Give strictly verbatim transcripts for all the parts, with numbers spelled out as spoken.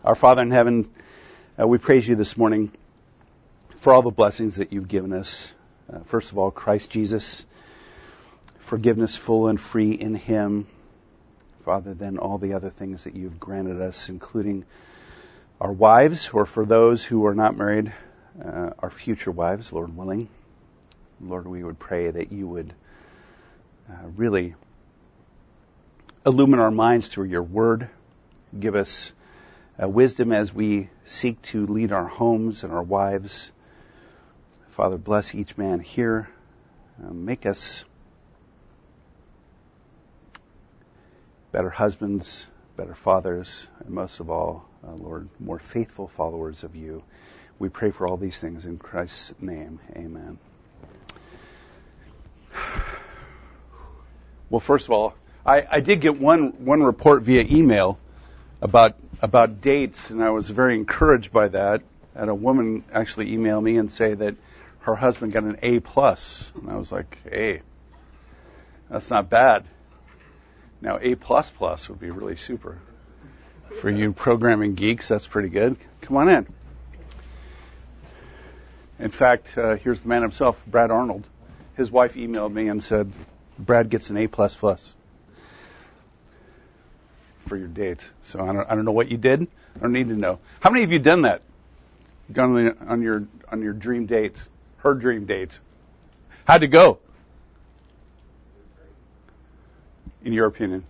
Our Father in heaven, uh, we praise you this morning for all the blessings that you've given us. Uh, first of all, Christ Jesus, forgiveness full and free in him. Father, then all the other things that you've granted us, including our wives, or for those who are not married, uh, our future wives, Lord willing. Lord, we would pray that you would uh, really illumine our minds through your word. Give us uh, wisdom as we seek to lead our homes and our wives. Father, bless each man here. Uh, make us better husbands, better fathers, and most of all, uh, Lord, more faithful followers of you. We pray for all these things in Christ's name. Amen. Well, first of all, I, I did get one one report via email about about dates, and I was very encouraged by that. And a woman actually emailed me and say that her husband got an A plus, and I was like, hey, that's not bad. Now, A plus plus would be really super. For you programming geeks, that's pretty good. Come on in. In fact, uh, here's the man himself, Brad Arnold. His wife emailed me and said, Brad gets an A plus plus for your date. So I don't, I don't know what you did. I don't need to know. How many of you done that? Gone on, the, on your on your dream date, her dream date? How'd it go? In your opinion?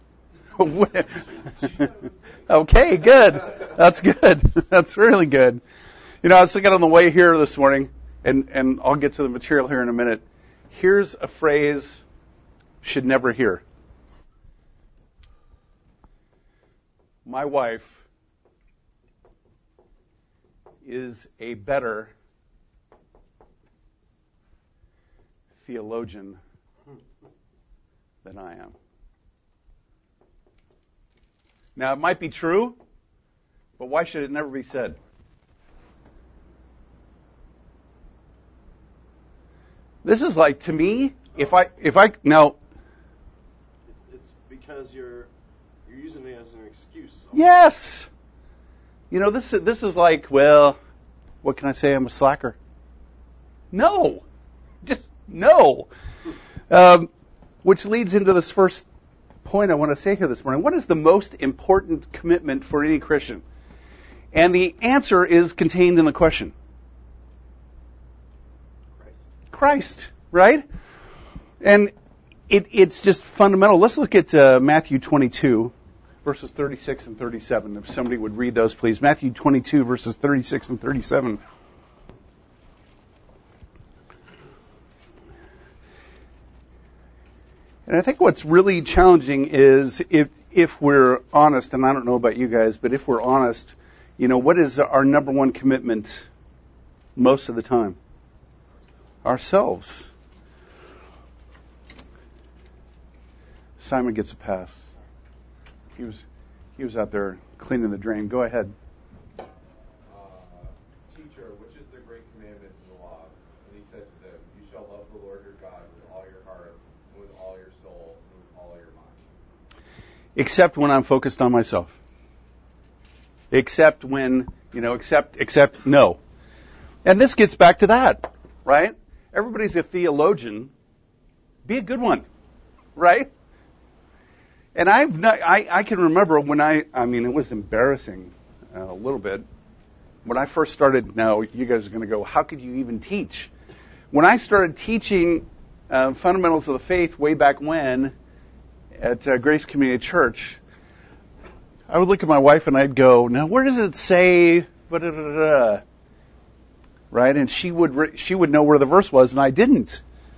Okay, good. That's good. That's really good. You know, I was thinking on the way here this morning, and, and I'll get to the material here in a minute. Here's a phrase should never hear. My wife is a better theologian than I am. Now, it might be true, but why should it never be said? This is like, to me, if I, if I, now. It's, it's because you're, you're using it as an excuse. Yes! You know, this, this is like, well, what can I say? I'm a slacker. No! Just, no! Um, which leads into this first point I want to say here this morning. What is the most important commitment for any Christian? And the answer is contained in the question. Christ. Christ, right? And it, it's just fundamental. Let's look at uh, Matthew twenty-two, verses thirty-six and thirty-seven. If somebody would read those, please. Matthew twenty-two, verses thirty-six and thirty-seven. And I think what's really challenging is if if we're honest, and I don't know about you guys, but if we're honest, you know, what is our number one commitment most of the time? Ourselves. Simon gets a pass. He was he was out there cleaning the drain. Go ahead. Teacher, which is the great commandment in the law? And he said to them, you shall love the Lord your God with all your heart, and with all your soul, and with all your mind. Except when I'm focused on myself. Except when, you know, except, except, no. And this gets back to that, right? Everybody's a theologian. Be a good one, right? And I've not, I, I can remember when I, I mean, it was embarrassing uh, a little bit. When I first started, now you guys are going to go, how could you even teach? When I started teaching uh, fundamentals of the faith way back when at uh, Grace Community Church, I would look at my wife and I'd go, now where does it say, ba-da-da-da-da? Right? And she would re- she would know where the verse was, and I didn't.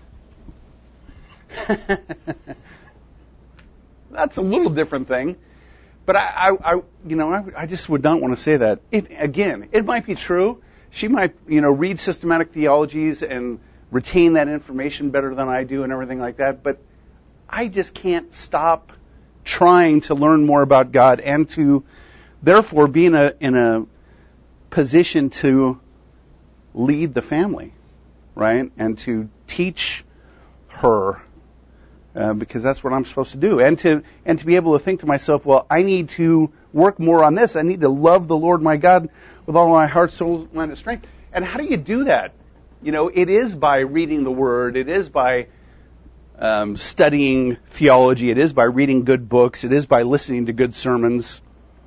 That's a little different thing. But I, I, I you know, I, I just would not want to say that. It, again, it might be true. She might, you know, read systematic theologies and retain that information better than I do and everything like that. But I just can't stop trying to learn more about God and to, therefore, be in a in a position to lead the family, right? And to teach her uh, because that's what I'm supposed to do. And to and to be able to think to myself, well, I need to work more on this. I need to love the Lord my God with all my heart, soul, mind, and strength. And how do you do that? You know, it is by reading the Word. It is by um, studying theology. It is by reading good books. It is by listening to good sermons.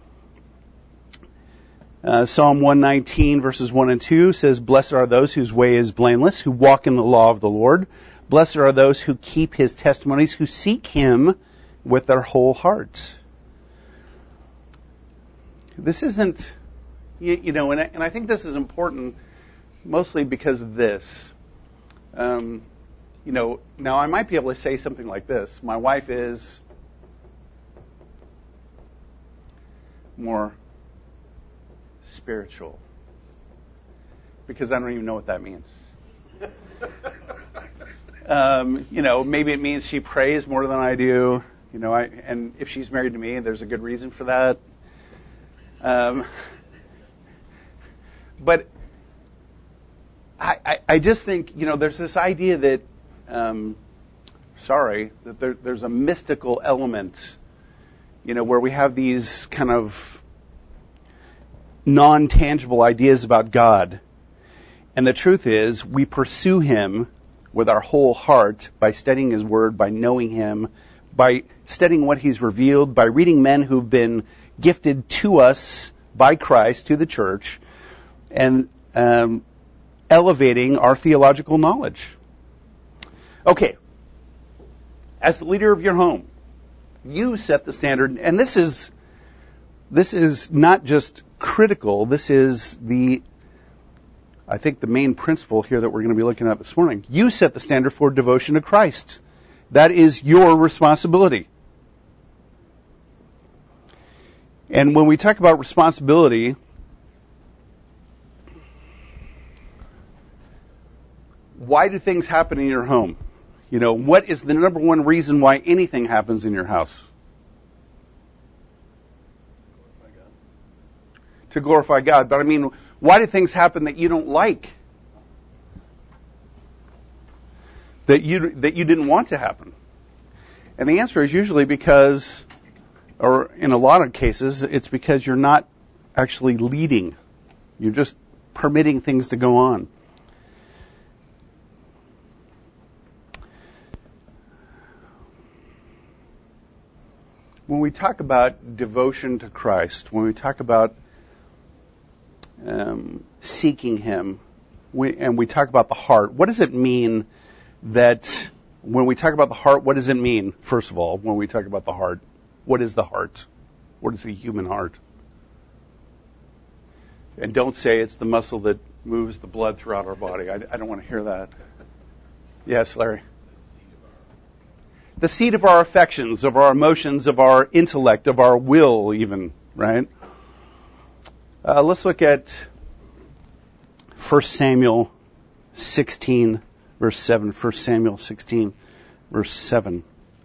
Uh, Psalm one nineteen, verses one and two says, "Blessed are those whose way is blameless, who walk in the law of the Lord. Blessed are those who keep His testimonies, who seek Him with their whole heart." This isn't, you, you know, and I, and I think this is important mostly because of this. Um, you know, now I might be able to say something like this. My wife is more spiritual, because I don't even know what that means. um, you know, maybe it means she prays more than I do. You know, I, and if she's married to me, there's a good reason for that. Um, but I, I, I just think, you know, there's this idea that, um, sorry, that there, there's a mystical element, you know, where we have these kind of non-tangible ideas about God. And the truth is, we pursue Him with our whole heart by studying His Word, by knowing Him, by studying what He's revealed, by reading men who've been gifted to us by Christ, to the church, and um, elevating our theological knowledge. Okay, as the leader of your home, you set the standard, and this is this is not just critical. This is the, I think, the main principle here that we're going to be looking at this morning. You set the standard for devotion to Christ. That is your responsibility. And when we talk about responsibility, why do things happen in your home? You know, what is the number one reason why anything happens in your house? To glorify God. But I mean, why do things happen that you don't like? That you that you didn't want to happen? And the answer is usually because, or in a lot of cases, it's because you're not actually leading. You're just permitting things to go on. When we talk about devotion to Christ, when we talk about um, seeking Him, we, and we talk about the heart, what does it mean that when we talk about the heart, what does it mean, first of all, when we talk about the heart? What is the heart? What is the human heart? And don't say it's the muscle that moves the blood throughout our body. I, I don't want to hear that. Yes, Larry? The seat of our affections, of our emotions, of our intellect, of our will even, right? Uh, let's look at First Samuel sixteen, verse seven. First Samuel sixteen, verse seven.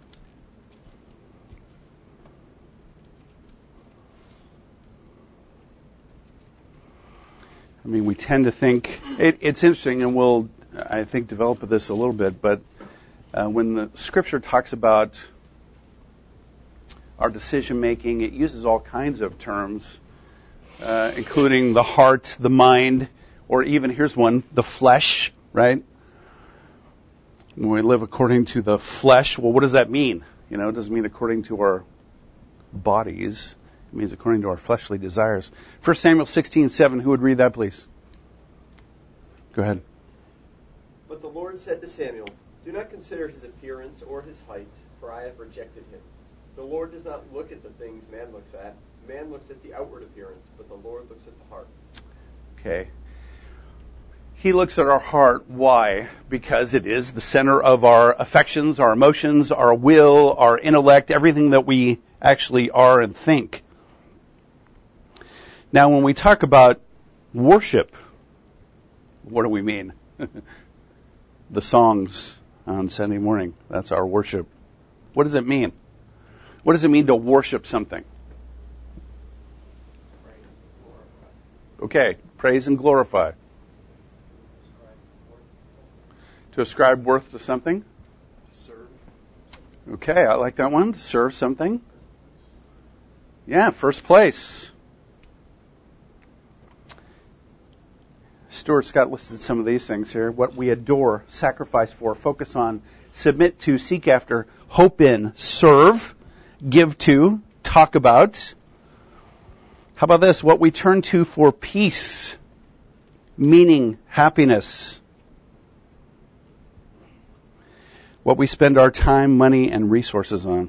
I mean, we tend to think, it, it's interesting, and we'll, I think, develop this a little bit, but uh, when the Scripture talks about our decision-making, it uses all kinds of terms, uh, including the heart, the mind, or even, here's one, the flesh, right? When we live according to the flesh, well, what does that mean? You know, it doesn't mean according to our bodies. It means according to our fleshly desires. First Samuel sixteen seven, who would read that, please? Go ahead. But the Lord said to Samuel, "Do not consider his appearance or his height, for I have rejected him. The Lord does not look at the things man looks at. Man looks at the outward appearance, but the Lord looks at the heart." Okay. He looks at our heart. Why? Because it is the center of our affections, our emotions, our will, our intellect, everything that we actually are and think. Now, when we talk about worship, what do we mean? The songs on Sunday morning, that's our worship. What does it mean? What does it mean to worship something? Okay, praise and glorify. To ascribe worth to something? To serve. Okay, I like that one. Serve something. Yeah, first place. Stuart Scott listed some of these things here. What we adore, sacrifice for, focus on, submit to, seek after, hope in, serve, give to, talk about. How about this? What we turn to for peace, meaning, happiness. What we spend our time, money, and resources on.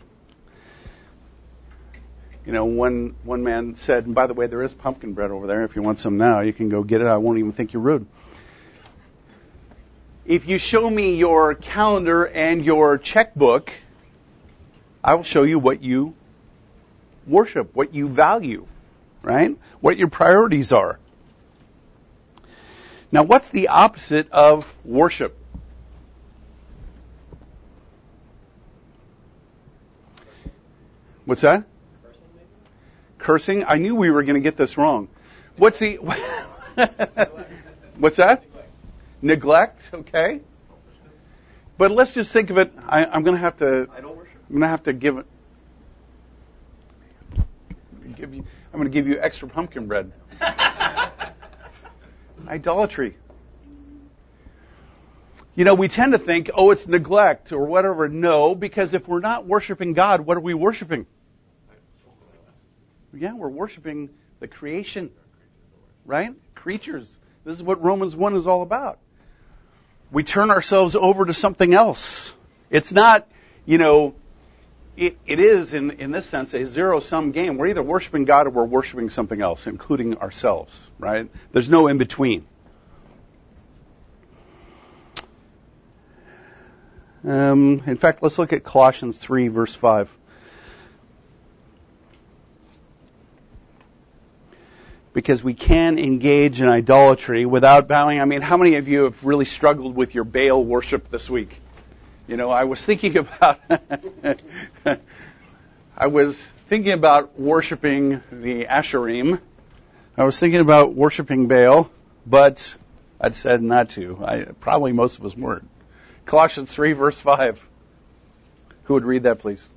You know, one one man said, and by the way, there is pumpkin bread over there. If you want some now, you can go get it. I won't even think you're rude. If you show me your calendar and your checkbook, I will show you what you worship, what you value, right? What your priorities are. Now, what's the opposite of worship? What's that? Cursing? I knew we were going to get this wrong. What's the... What's that? Neglect. Neglect, okay. But let's just think of it. I, I'm going to have to... Idol worship? I'm going to have to give it... Give you, I'm going to give you extra pumpkin bread. Idolatry. You know, we tend to think, oh, it's neglect or whatever. No, because if we're not worshiping God, what are we worshiping? Yeah, we're worshiping the creation, right? Creatures. This is what Romans one is all about. We turn ourselves over to something else. It's not, you know, it, it is, in, in this sense, a zero-sum game. We're either worshiping God or we're worshiping something else, including ourselves, right? There's no in-between. Um, in fact, let's look at Colossians three, verse five. Because we can engage in idolatry without bowing. I mean, how many of you have really struggled with your Baal worship this week? You know, I was thinking about, I was thinking about worshiping the Asherim. I was thinking about worshiping Baal, but I said not to. I, probably most of us weren't. Colossians three, verse five. Who would read that, please?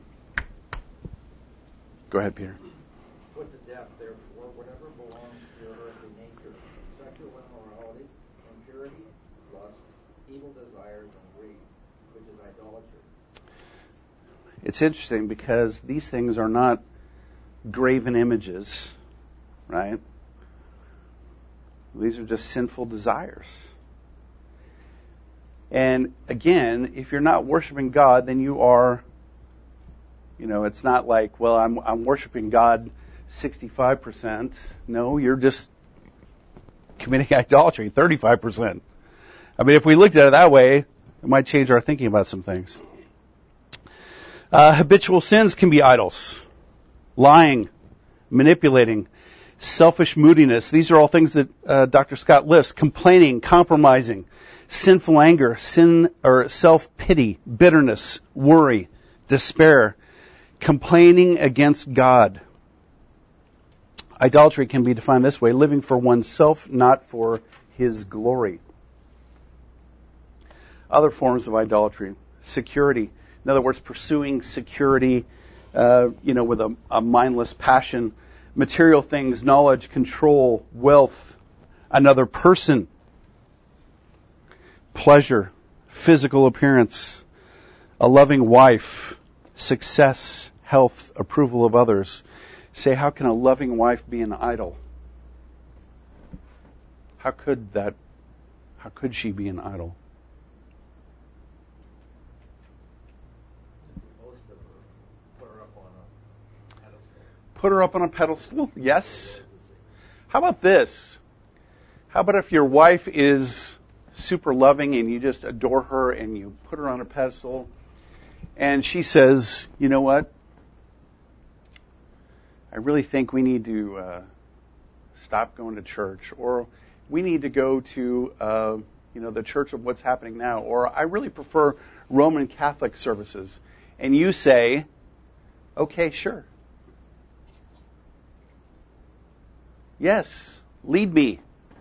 Go ahead, Peter. Put to death, therefore, whatever belongs to your earthly nature, sexual immorality, impurity, lust, evil desires, and greed, which is idolatry. It's interesting because these things are not graven images, right? These are just sinful desires. And again, if you're not worshiping God, then you are, you know, it's not like, well, I'm I'm worshiping God sixty-five percent. No, you're just committing idolatry, thirty-five percent. I mean, if we looked at it that way, it might change our thinking about some things. Uh, habitual sins can be idols. Lying, manipulating, selfish moodiness. These are all things that uh, Doctor Scott lists. Complaining, compromising, sinful anger, sin or self-pity, bitterness, worry, despair, complaining against God. Idolatry can be defined this way: living for oneself, not for His glory. Other forms of idolatry: security. In other words, pursuing security, uh, you know, with a, a mindless passion. Material things, knowledge, control, wealth, another person. Pleasure, physical appearance, a loving wife, success, health, approval of others. Say, how can a loving wife be an idol? How could that, how could she be an idol? Most of them put her up on a pedestal. Put her up on a pedestal? Yes. How about this? How about if your wife is super loving and you just adore her and you put her on a pedestal and she says, you know what? I really think we need to uh, stop going to church, or we need to go to, uh, you know, the church of what's happening now, or I really prefer Roman Catholic services. And you say, okay, sure. Yes, lead me.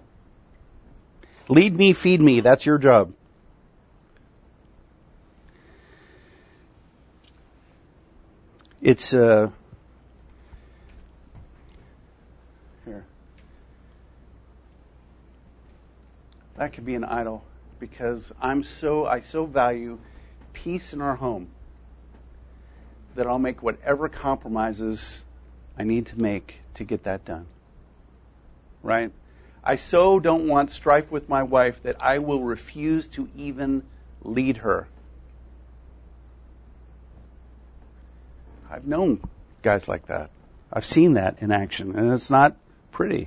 Lead me, feed me. That's your job. It's uh, here. That could be an idol because I'm so I so value peace in our home that I'll make whatever compromises I need to make to get that done. Right? I so don't want strife with my wife that I will refuse to even lead her. I've known guys like that. I've seen that in action, and it's not pretty.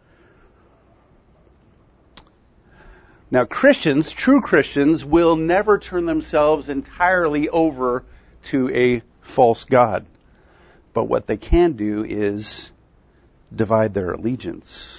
Now, Christians, true Christians, will never turn themselves entirely over to a false god. But what they can do is divide their allegiance.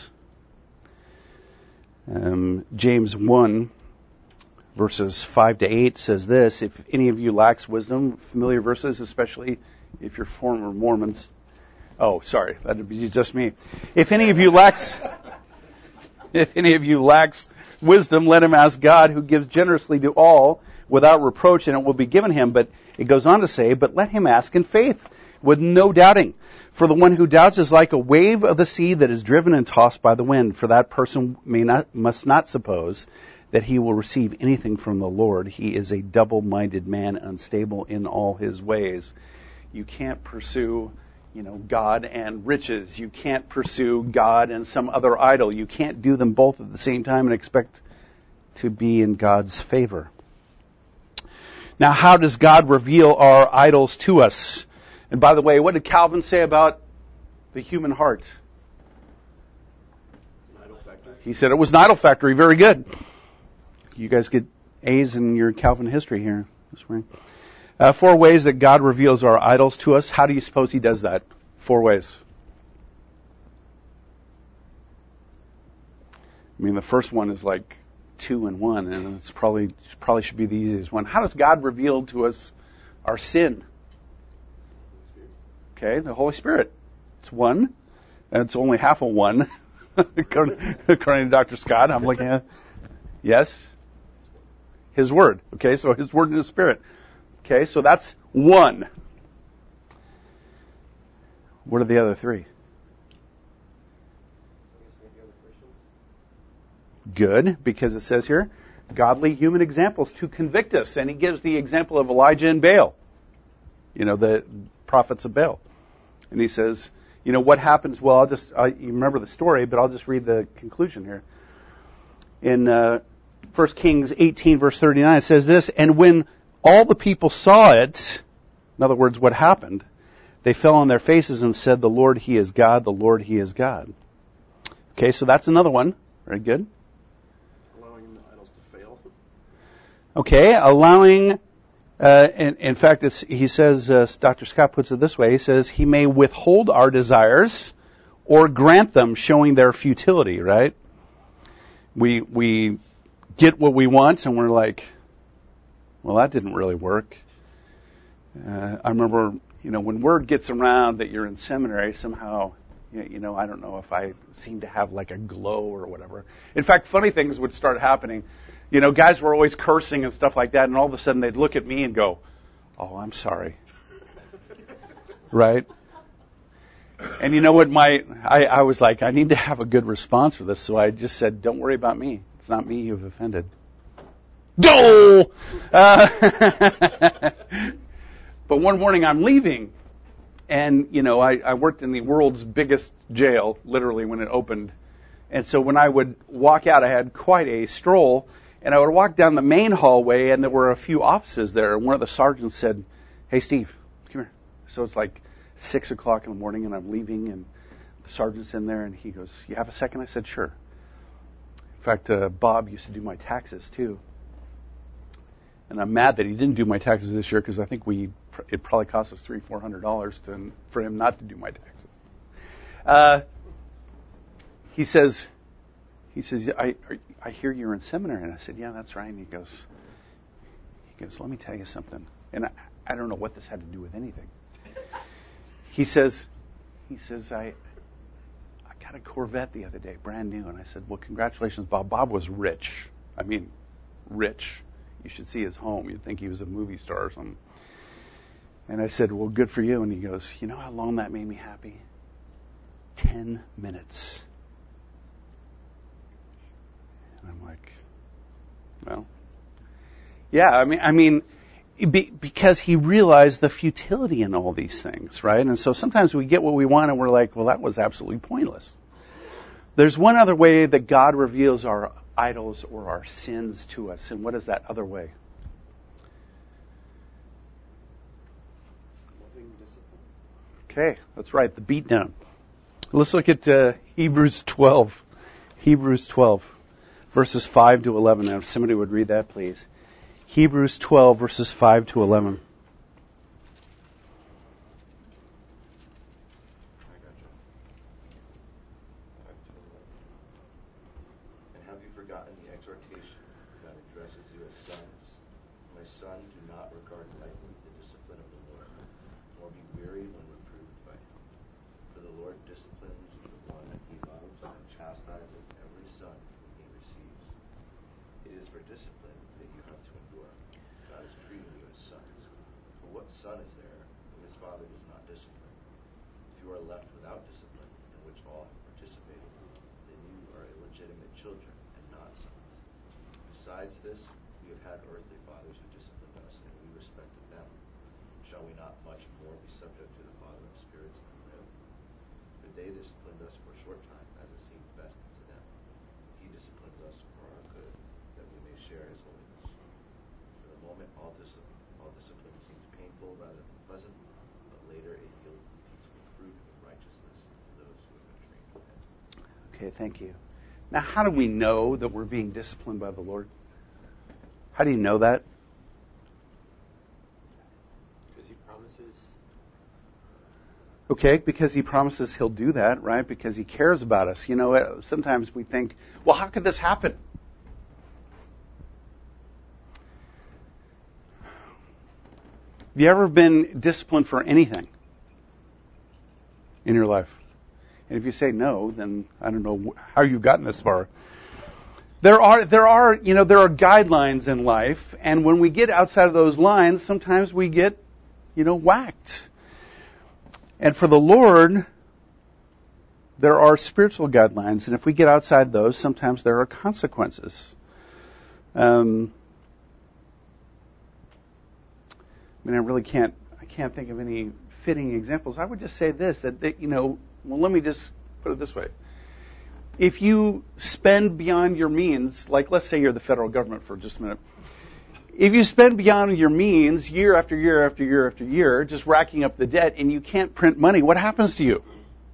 Um, James one, verses five to eight says this: if any of you lacks wisdom, familiar verses, especially if you're former Mormons. Oh, sorry, that'd be just me. If any of you lacks, if any of you lacks wisdom, let him ask God, who gives generously to all without reproach, and it will be given him. But it goes on to say, but let him ask in faith, with no doubting. For the one who doubts is like a wave of the sea that is driven and tossed by the wind. For that person may not, must not suppose that he will receive anything from the Lord. He is a double-minded man, unstable in all his ways. You can't pursue, you know, God and riches. You can't pursue God and some other idol. You can't do them both at the same time and expect to be in God's favor. Now, how does God reveal our idols to us? And by the way, what did Calvin say about the human heart? It's an idol factory. He said it was an idol factory. Very good. You guys get A's in your Calvin history here this morning. Uh, four ways that God reveals our idols to us. How do you suppose he does that? Four ways. I mean, the first one is like two and one, and it's probably probably should be the easiest one. How does God reveal to us our sin? Okay, the Holy Spirit. It's one, and it's only half a one, according, according to Doctor Scott. I'm looking at, yes, His Word. Okay, so His Word and His Spirit. Okay, so that's one. What are the other three? Good, because it says here, godly human examples to convict us. And he gives the example of Elijah and Baal. You know, the prophets of Baal. And he says, you know, what happens? Well, I'll just, I, you remember the story, but I'll just read the conclusion here. In uh, First Kings eighteen, verse thirty-nine, it says this, and when all the people saw it, in other words, what happened, they fell on their faces and said, the Lord, He is God, the Lord, He is God. Okay, so that's another one. Very good. Allowing the idols to fail. Okay, allowing, uh, in, in fact, it's, he says, uh, Doctor Scott puts it this way, he says, He may withhold our desires or grant them, showing their futility, right? We, we get what we want and we're like, well, that didn't really work. Uh, I remember, you know, when word gets around that you're in seminary, somehow, you know, I don't know if I seem to have like a glow or whatever. In fact, funny things would start happening. You know, guys were always cursing and stuff like that, and all of a sudden they'd look at me and go, oh, I'm sorry. Right? And you know what, my, I, I was like, I need to have a good response for this, so I just said, don't worry about me. It's not me you've offended. Dole! Uh, but one morning I'm leaving, and, you know, I, I worked in the world's biggest jail, literally, when it opened. And so when I would walk out, I had quite a stroll, and I would walk down the main hallway, and there were a few offices there, and one of the sergeants said, hey, Steve, come here. So it's like six o'clock in the morning, and I'm leaving, and the sergeant's in there, and he goes, you have a second? I said, sure. In fact, uh, Bob used to do my taxes, too. And I'm mad that he didn't do my taxes this year because I think we it probably cost us three, four hundred dollars to for him not to do my taxes. Uh, he says, he says, I I hear you're in seminary, and I said, yeah, that's right. And he goes, he goes, let me tell you something. And I, I don't know what this had to do with anything. He says, he says, I I got a Corvette the other day, brand new, and I said, well, congratulations, Bob. Bob was rich. I mean, rich. You should see his home. You'd think he was a movie star or something. And I said, well, good for you. And he goes, you know how long that made me happy? Ten minutes. And I'm like, well, yeah, I mean, I mean, be, because he realized the futility in all these things, right? And so sometimes we get what we want and we're like, well, that was absolutely pointless. There's one other way that God reveals our idols or our sins to us. And what is that other way? Loving discipline. Okay, that's right, the beatdown. Let's look at uh, Hebrews twelve. Hebrews twelve, verses five to eleven. Now, if somebody would read that, please. Hebrews twelve, verses five to eleven. I got you. And have you forgotten the exhortation that addresses you as sons? My son, do not regard lightly the discipline of the Lord, nor be weary when reproved by him. For the Lord disciplines the one he loves and chastises every son whom he receives. It is for discipline that you have to endure. God is treating you as sons. For what son is there whom his father does not discipline? If you are left without discipline, in which all have participated, then you are illegitimate children and not sons. Besides this, we have had earthly fathers who disciplined us, and we respected them. Shall we not much more be subject to the Father of spirits and live? For they disciplined us for a short time, as it seemed best to them. He disciplines us for our good, that we may share his holiness. For the moment, all discipline, all discipline seems painful rather than pleasant, but later it yields the peaceful fruit of righteousness to those who have been trained by it. Okay, thank you. Now, how do we know that we're being disciplined by the Lord? How do you know that? Because he promises. Okay, because he promises he'll do that, right? Because he cares about us. You know, sometimes we think, well, how could this happen? Have you ever been disciplined for anything in your life? And if you say no, then I don't know how you've gotten this far. There are, there are, you know, there are guidelines in life, and when we get outside of those lines, sometimes we get, you know, whacked. And for the Lord, there are spiritual guidelines, and if we get outside those, sometimes there are consequences. Um, I mean, I really can't, I can't think of any fitting examples. I would just say this, that, that you know, well, let me just put it this way. If you spend beyond your means, like let's say you're the federal government for just a minute. If you spend beyond your means year after year after year after year, just racking up the debt, and you can't print money, what happens to you?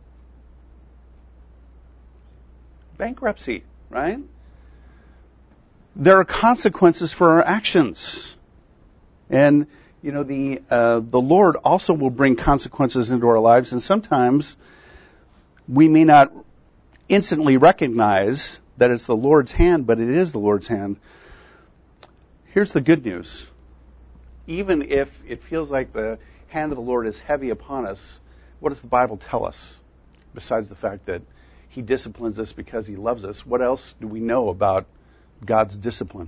Bankruptcy, right? There are consequences for our actions. And, you know, the uh, the Lord also will bring consequences into our lives, and sometimes we may not instantly recognize that it's the Lord's hand, but it is the Lord's hand. Here's the good news. Even if it feels like the hand of the Lord is heavy upon us, what does the Bible tell us? Besides the fact that he disciplines us because he loves us, what else do we know about God's discipline?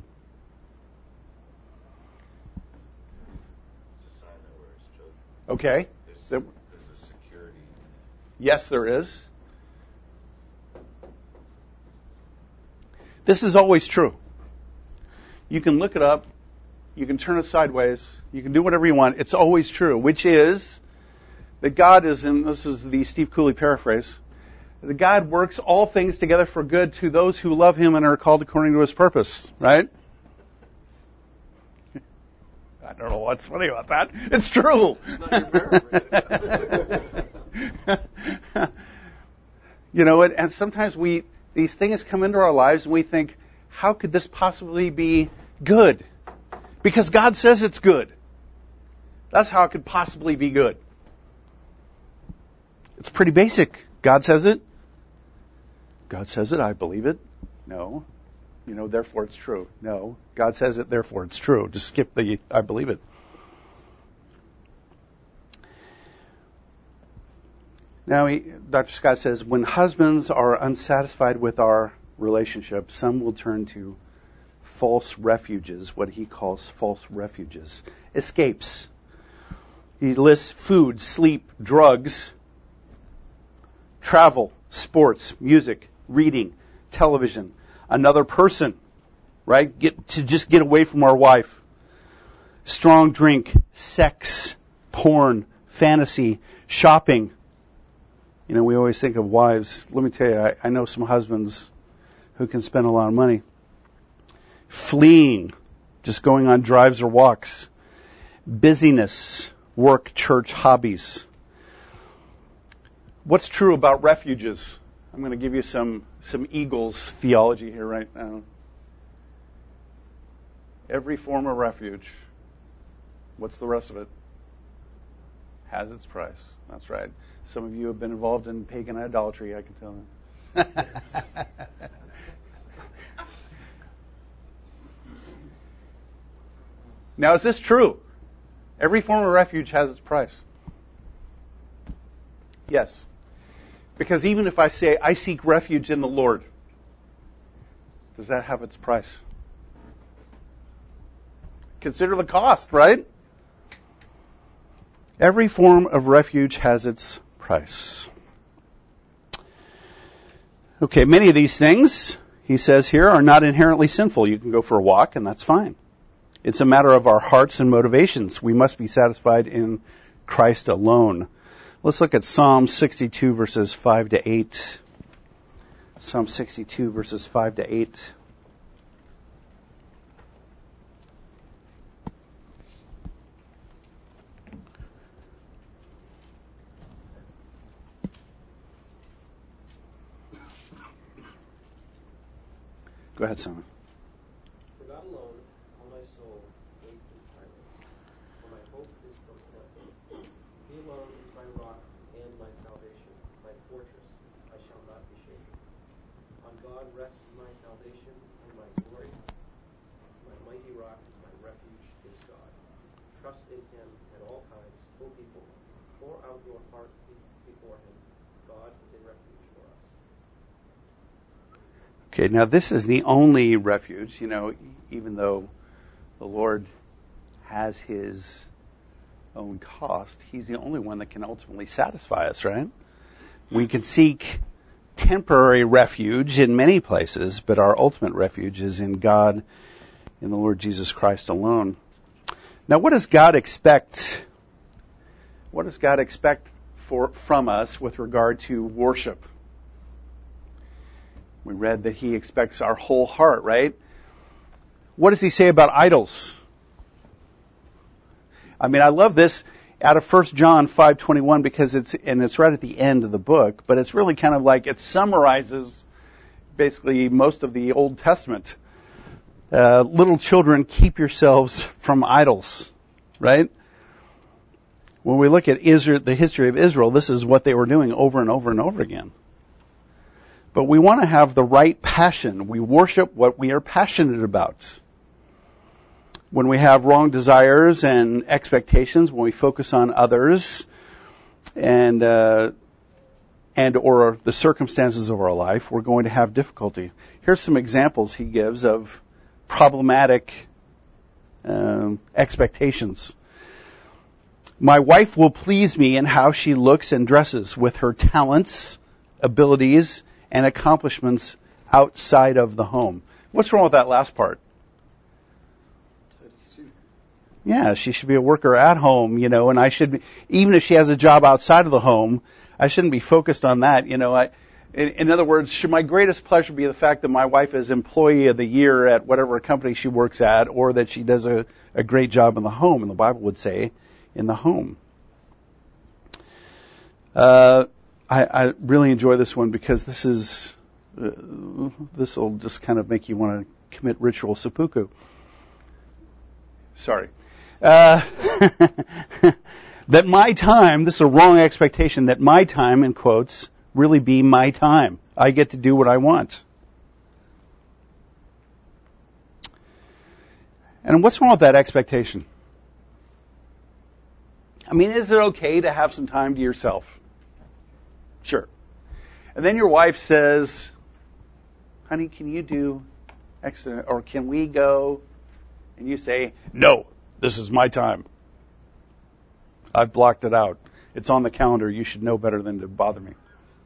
It's a sign that we're his children. Okay. There's, there's a security. Yes, there is. This is always true. You can look it up. You can turn it sideways. You can do whatever you want. It's always true, which is that God is, and this is the Steve Cooley paraphrase, that God works all things together for good to those who love him and are called according to his purpose, right? I don't know what's funny about that. It's true. It's not your paraphrase. You know, and, and sometimes we, these things come into our lives and we think, how could this possibly be good? Because God says it's good. That's how it could possibly be good. It's pretty basic. God says it. God says it, I believe it. No. You know, therefore it's true. No. God says it, therefore it's true. Just skip the I believe it. Now, he, Doctor Scott says, when husbands are unsatisfied with our relationship, some will turn to false refuges, what he calls false refuges, escapes. He lists food, sleep, drugs, travel, sports, music, reading, television, another person, right? Get to just get away from our wife. Strong drink, sex, porn, fantasy, shopping. You know, we always think of wives. Let me tell you, I, I know some husbands who can spend a lot of money. Fleeing, just going on drives or walks. Busyness, work, church, hobbies. What's true about refuges? I'm going to give you some, some Eagles theology here right now. Every form of refuge, what's the rest of it? Has its price. That's right. Some of you have been involved in pagan idolatry, I can tell you. Now, is this true? Every form of refuge has its price. Yes. Because even if I say, I seek refuge in the Lord, does that have its price? Consider the cost, right? Every form of refuge has its price. Okay, many of these things, he says here, are not inherently sinful. You can go for a walk, and that's fine. It's a matter of our hearts and motivations. We must be satisfied in Christ alone. Let's look at Psalm sixty-two, verses five to eight. Psalm sixty-two, verses five to eight. Go ahead, Simon. For God alone, all my soul waits in silence, for my hope is from Him. He alone is my rock and my salvation, my fortress, I shall not be shaken. On God rests my salvation and my glory. My mighty rock, my refuge is God. Trust in Him at all times, O people. Pour out your heart before Him. God is a refuge for us. Okay, now this is the only refuge, you know, even though the Lord has His own cost, He's the only one that can ultimately satisfy us, right? We can seek temporary refuge in many places, but our ultimate refuge is in God, in the Lord Jesus Christ alone. Now, what does God expect? What does God expect for from us with regard to worship? We read that He expects our whole heart, right? What does He say about idols? I mean, I love this out of First John five twenty-one because it's, and it's right at the end of the book, but it's really kind of like it summarizes basically most of the Old Testament. Uh, little children, keep yourselves from idols, right? When we look at Israel, the history of Israel, this is what they were doing over and over and over again. But we want to have the right passion. We worship what we are passionate about. When we have wrong desires and expectations, when we focus on others and uh, and or the circumstances of our life, we're going to have difficulty. Here's some examples he gives of problematic um, expectations. My wife will please me in how she looks and dresses with her talents, abilities, and accomplishments outside of the home. What's wrong with that last part? Yeah, she should be a worker at home, you know, and I should be, even if she has a job outside of the home, I shouldn't be focused on that, you know. I, in, in other words, should my greatest pleasure be the fact that my wife is employee of the year at whatever company she works at, or that she does a, a great job in the home, and the Bible would say, in the home. Uh, I, I really enjoy this one because this is, uh, this will just kind of make you want to commit ritual seppuku. Sorry. Uh, that my time, this is a wrong expectation, that my time, in quotes, really be my time. I get to do what I want. And what's wrong with that expectation? I mean, is it okay to have some time to yourself? Sure. And then your wife says, honey, can you do X, or can we go? And you say, no, this is my time. I've blocked it out. It's on the calendar. You should know better than to bother me.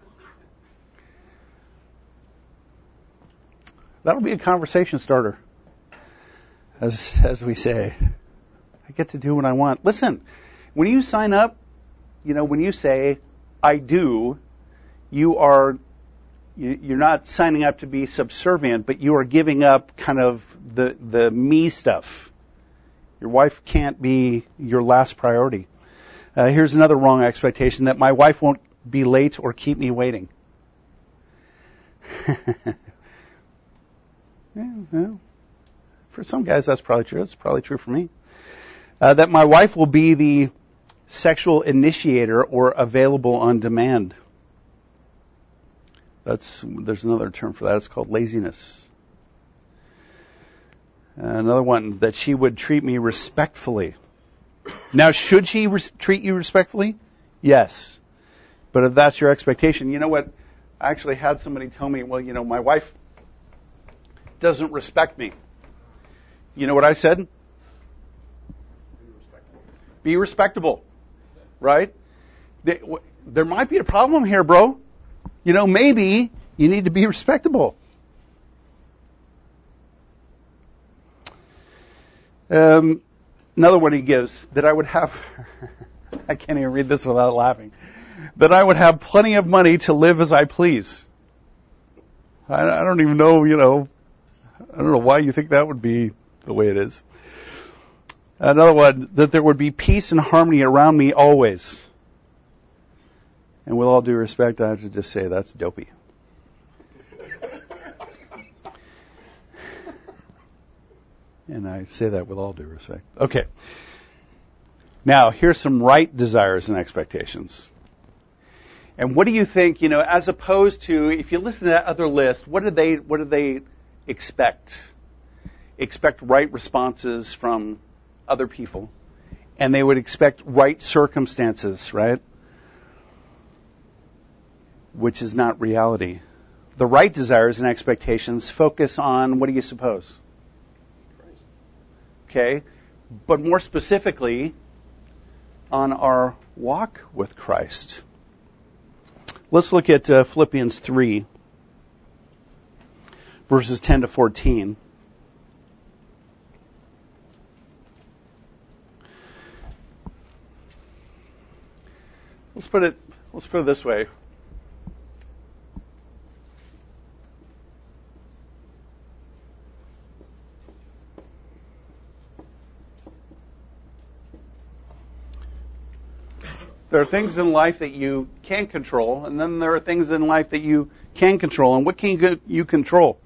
That'll be a conversation starter, as as we say. I get to do what I want. Listen, when you sign up, you know, when you say, I do, you are, you, you're not signing up to be subservient, but you are giving up kind of the, the me stuff. Your wife can't be your last priority. Uh, here's another wrong expectation, that my wife won't be late or keep me waiting. yeah, well, for some guys, that's probably true. It's probably true for me. Uh, that my wife will be the sexual initiator or available on demand. That's there's another term for that. It's called laziness. Uh, another one, that she would treat me respectfully. Now, should she res- treat you respectfully? Yes. But if that's your expectation, you know what? I actually had somebody tell me, well, you know, my wife doesn't respect me. You know what I said? Be respectable, right? There might be a problem here, bro. You know, maybe you need to be respectable. Um, another one he gives, that I would have, I can't even read this without laughing, that I would have plenty of money to live as I please. I, I don't even know, you know, I don't know why you think that would be the way it is. Another one, that there would be peace and harmony around me always. And with all due respect, I have to just say that's dopey. And I say that with all due respect. Okay. Now, here's some right desires and expectations. And what do you think, you know, as opposed to, if you listen to that other list, what do they, what do they expect? Expect right responses from other people, and they would expect right circumstances, right? Which is not reality. The right desires and expectations focus on, what do you suppose? Christ. Okay, but more specifically, on our walk with Christ. Let's look at uh, Philippians three, verses ten to fourteen. Let's put it, let's put it this way. There are things in life that you can't control, and then there are things in life that you can control. And what can you control?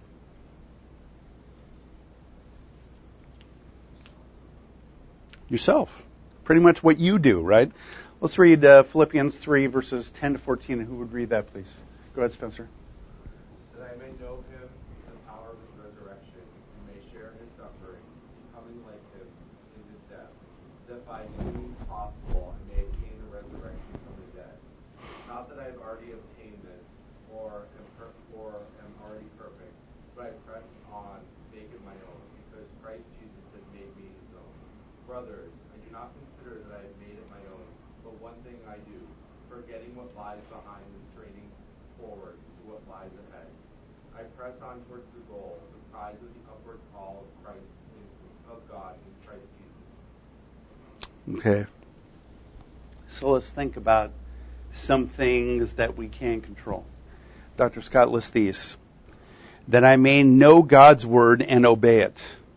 Yourself. Pretty much what you do, right? Let's read uh, Philippians three, verses ten to fourteen. Who would read that, please? Go ahead, Spencer. That I may know him in the power of his resurrection, and may share his suffering, becoming like him in his death, that by any means possible I may attain the resurrection from the dead. Not that I have already obtained this, or am, per- or am already perfect, but I press on to make it my own, because Christ Jesus has made me his own. Brothers, I do not consider that I have made it my own, but one thing I do, forgetting what lies behind and straining forward to what lies ahead. I press on towards the goal, the prize of the upward call of Christ, of God in Christ Jesus. Okay. So let's think about some things that we can control. Doctor Scott lists these. That I may know God's word and obey it.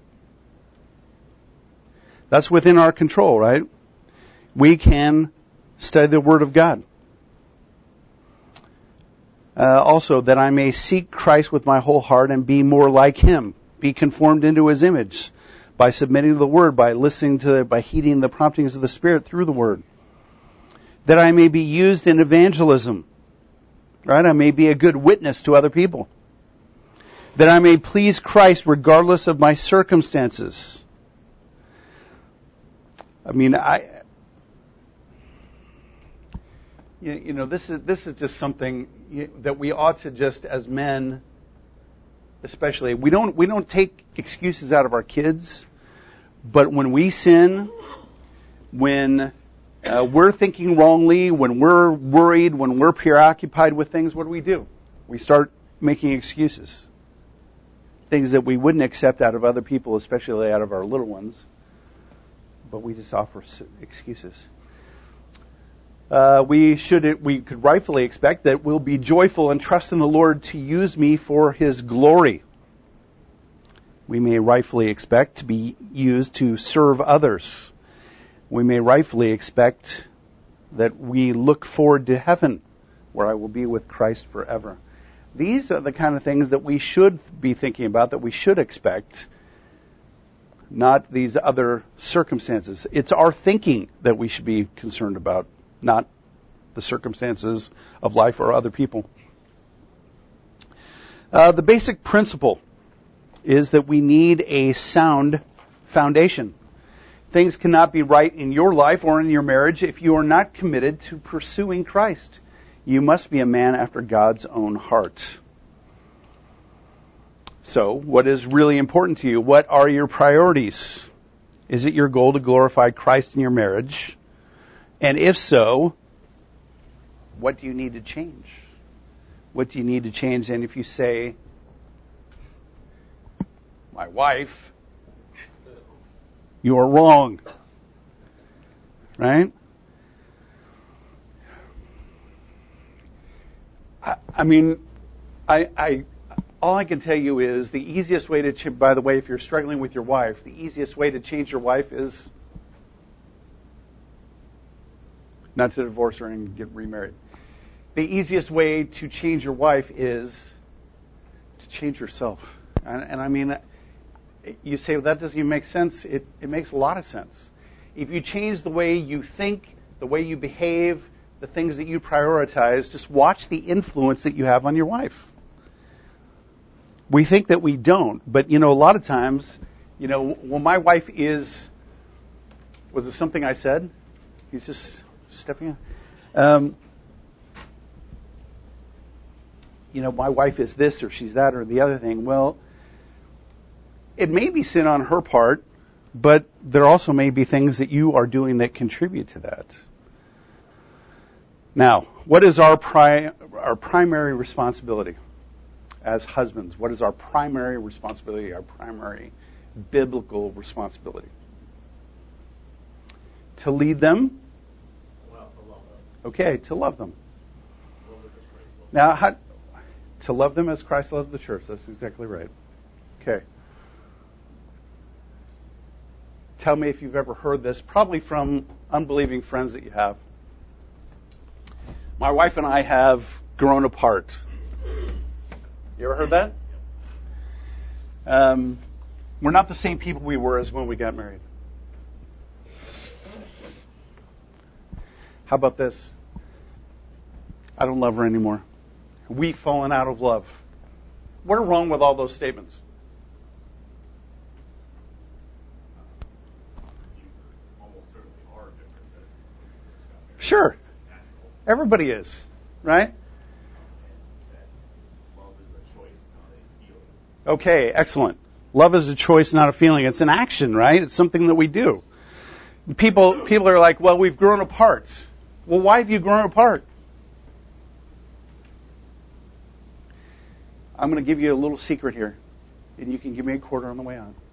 That's within our control, right? We can study the Word of God. Uh, also, that I may seek Christ with my whole heart and be more like Him, be conformed into His image by submitting to the Word, by listening to, by heeding the promptings of the Spirit through the Word. That I may be used in evangelism, right? I may be a good witness to other people. That I may please Christ regardless of my circumstances. I mean, I, you, you know, this is this is just something that we ought to just, as men, especially, we don't we don't take excuses out of our kids, but when we sin, when uh, we're thinking wrongly, when we're worried, when we're preoccupied with things, what do we do? We start making excuses. Things that we wouldn't accept out of other people, especially out of our little ones. But we just offer excuses. Uh, we should, we could rightfully expect that we'll be joyful and trust in the Lord to use me for His glory. We may rightfully expect to be used to serve others. We may rightfully expect that we look forward to heaven, where I will be with Christ forever. These are the kind of things that we should be thinking about, that we should expect, not these other circumstances. It's our thinking that we should be concerned about, not the circumstances of life or other people. Uh, the basic principle is that we need a sound foundation. Things cannot be right in your life or in your marriage if you are not committed to pursuing Christ. You must be a man after God's own heart. So, what is really important to you? What are your priorities? Is it your goal to glorify Christ in your marriage? And if so, what do you need to change? What do you need to change? And if you say, my wife, you are wrong. Right? I, I mean, I, I, all I can tell you is the easiest way to, ch- by the way, if you're struggling with your wife, the easiest way to change your wife is not to divorce her and get remarried. The easiest way to change your wife is to change yourself. And, and I mean, you say, well, that doesn't even make sense. It, it makes a lot of sense. If you change the way you think, the way you behave, the things that you prioritize, just watch the influence that you have on your wife. We think that we don't, but, you know, a lot of times, you know, well, my wife is, was it something I said? He's just stepping in. Um, you know, my wife is this or she's that or the other thing. Well, it may be sin on her part, but there also may be things that you are doing that contribute to that. Now, what is our pri- our primary responsibility as husbands? What is our primary responsibility, our primary biblical responsibility? To lead them? Well, to love them. Okay, to love them. Love them as Christ loved them. Now, how, to love them as Christ loved the church. That's exactly right. Okay. Tell me if you've ever heard this, probably from unbelieving friends that you have. My wife and I have grown apart. You ever heard that? Um, we're not the same people we were as when we got married. How about this? I don't love her anymore. We've fallen out of love. What's wrong with all those statements? Almost certainly are different than Sure. Everybody is, right? love is a choice, not a feeling. Okay, excellent. Love is a choice, not a feeling. It's an action, right? It's something that we do. People, people are like, well, we've grown apart. Well, why have you grown apart? I'm going to give you a little secret here, and you can give me a quarter on the way out.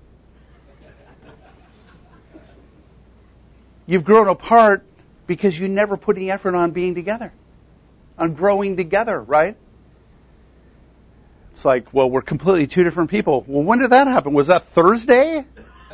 You've grown apart because you never put any effort on being together, on growing together, right? It's like, well, we're completely two different people. Well, when did that happen? Was that Thursday?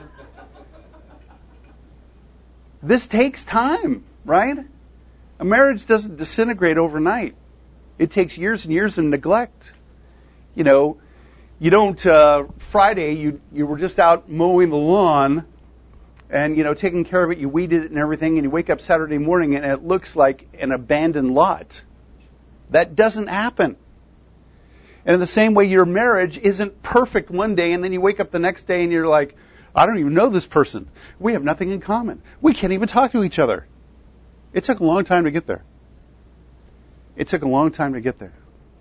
This takes time, right? A marriage doesn't disintegrate overnight. It takes years and years of neglect. You know, you don't, uh, Friday, you, you were just out mowing the lawn and, you know, taking care of it, you weeded it and everything, and you wake up Saturday morning and it looks like an abandoned lot. That doesn't happen. And in the same way, your marriage isn't perfect one day, and then you wake up the next day and you're like, I don't even know this person. We have nothing in common. We can't even talk to each other. It took a long time to get there. It took a long time to get there.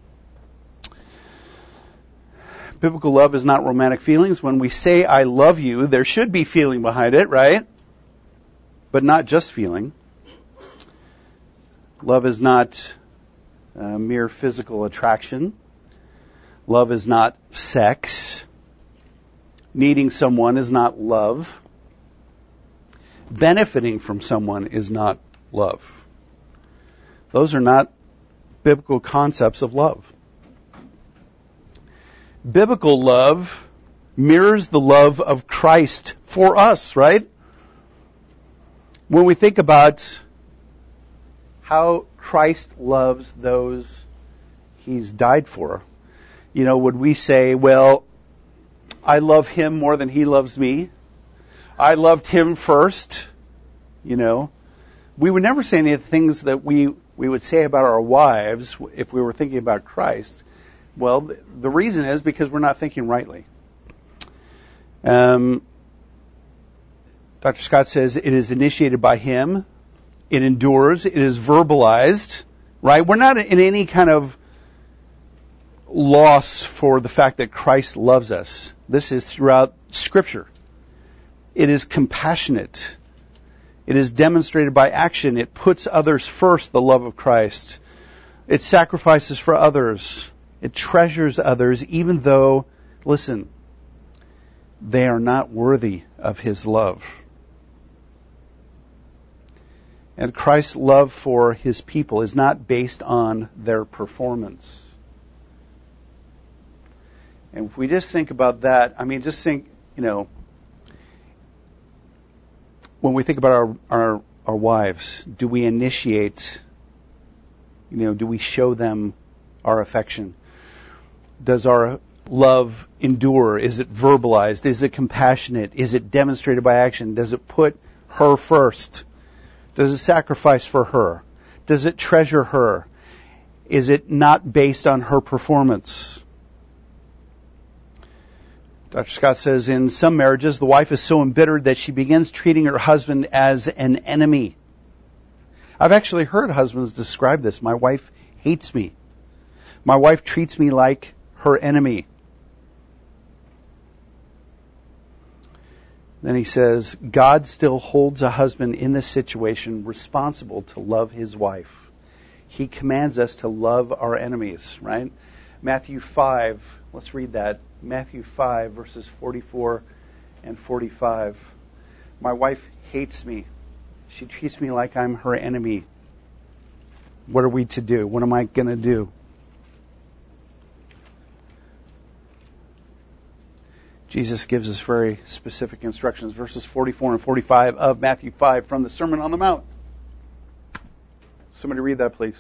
Biblical love is not romantic feelings. When we say, I love you, there should be feeling behind it, right? But not just feeling. Love is not uh, mere physical attraction. Love is not sex. Needing someone is not love. Benefiting from someone is not love. Those are not biblical concepts of love. Biblical love mirrors the love of Christ for us, right? When we think about how Christ loves those He's died for, you know, would we say, well, I love Him more than He loves me? I loved Him first, you know? We would never say any of the things that we, we would say about our wives if we were thinking about Christ. Well, the reason is because we're not thinking rightly. Um, Doctor Scott says it is initiated by Him. It endures. It is verbalized, right? We're not in any kind of loss for the fact that Christ loves us. This is throughout Scripture. It is compassionate. It is demonstrated by action. It puts others first, the love of Christ. It sacrifices for others. It treasures others, even though, listen, they are not worthy of His love. And Christ's love for His people is not based on their performance. And if we just think about that, I mean, just think, you know, when we think about our, our, our wives, do we initiate, you know, do we show them our affection? Does our love endure? Is it verbalized? Is it compassionate? Is it demonstrated by action? Does it put her first? Does it sacrifice for her? Does it treasure her? Is it not based on her performance? Doctor Scott says in some marriages, the wife is so embittered that she begins treating her husband as an enemy. I've actually heard husbands describe this. My wife hates me. My wife treats me like her enemy. Then he says, God still holds a husband in this situation responsible to love his wife. He commands us to love our enemies, right? Matthew five, let's read that. Matthew five, verses forty-four and forty-five. My wife hates me. She treats me like I'm her enemy. What are we to do? What am I going to do? Jesus gives us very specific instructions. Verses forty-four and forty-five of Matthew five from the Sermon on the Mount. Somebody read that, please.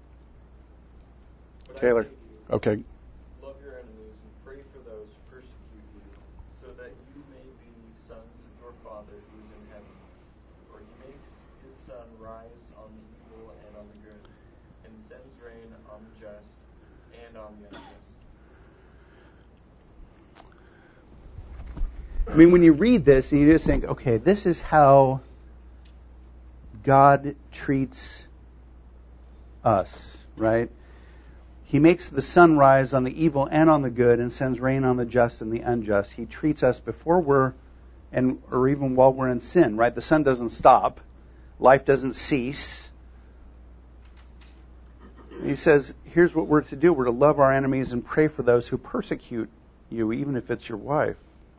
But Taylor. I say to you, Okay. love your enemies and pray for those who persecute you, so that you may be sons of your Father who is in heaven. For He makes His sun rise on the evil and on the good, and sends rain on the just and on the unjust. I mean, when you read this, and you just think, okay, this is how God treats us, right? He makes the sun rise on the evil and on the good and sends rain on the just and the unjust. He treats us before we're, and or even while we're in sin, right? The sun doesn't stop. Life doesn't cease. And he says, here's what we're to do. We're to love our enemies and pray for those who persecute you, even if it's your wife.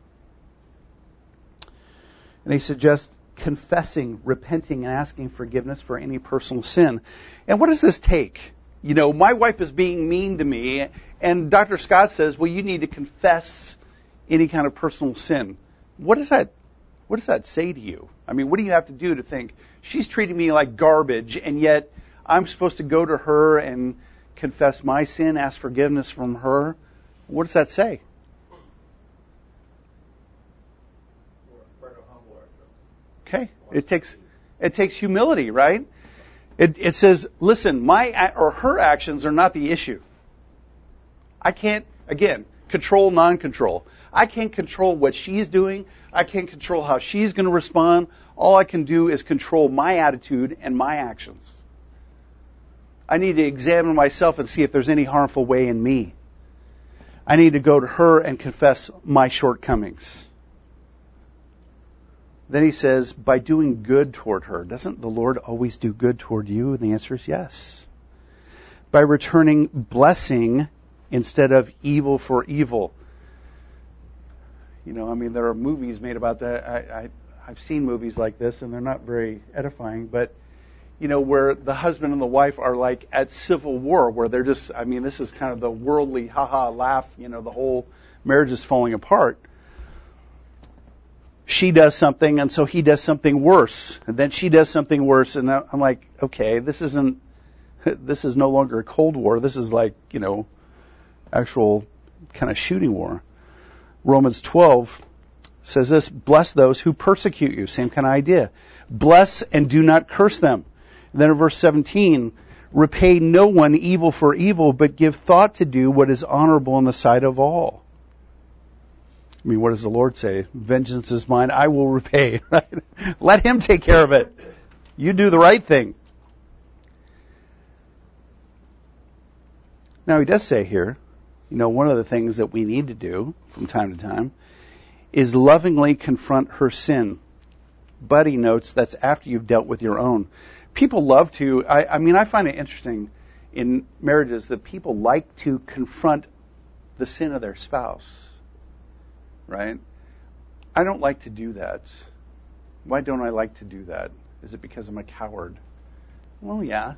And he suggests confessing, repenting, and asking forgiveness for any personal sin. And what does this take? You know, my wife is being mean to me, and Doctor Scott says, well, you need to confess any kind of personal sin. What does that, what does that say to you? I mean, what do you have to do to think, she's treating me like garbage, and yet I'm supposed to go to her and confess my sin, ask forgiveness from her? What does that say? Okay, it takes it takes humility, right? It, it says, listen, my or her actions are not the issue. I can't, again, control non-control. I can't control what she's doing. I can't control how she's going to respond. All I can do is control my attitude and my actions. I need to examine myself and see if there's any harmful way in me. I need to go to her and confess my shortcomings. Then he says, by doing good toward her. Doesn't the Lord always do good toward you? And the answer is yes. By returning blessing instead of evil for evil. You know, I mean, there are movies made about that. I, I, I've seen movies like this, and they're not very edifying, but, you know, where the husband and the wife are like at civil war, where they're just, I mean, this is kind of the worldly ha-ha laugh, you know, the whole marriage is falling apart. She does something, and so he does something worse. And then she does something worse, and I'm like, okay, this isn't, this is no longer a Cold War. This is like, you know, actual kind of shooting war. Romans twelve says this, bless those who persecute you. Same kind of idea. Bless and do not curse them. And then in verse seventeen, repay no one evil for evil, but give thought to do what is honorable in the sight of all. I mean, what does the Lord say? Vengeance is mine, I will repay. Right? Let him take care of it. You do the right thing. Now, he does say here, you know, one of the things that we need to do from time to time is lovingly confront her sin. But he notes that's after you've dealt with your own. People love to, I, I mean, I find it interesting in marriages that people like to confront the sin of their spouse. Right? I don't like to do that. Why don't I like to do that? Is it because I'm a coward? Well, yeah.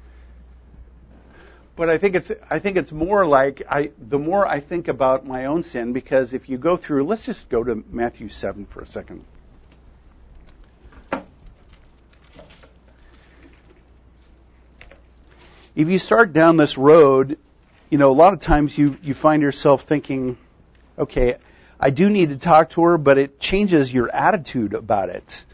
But I think it's I think it's more like I the more I think about my own sin, because if you go through, let's just go to Matthew seven for a second. If you start down this road, you know, a lot of times you, you find yourself thinking, okay, I do need to talk to her, but it changes your attitude about it.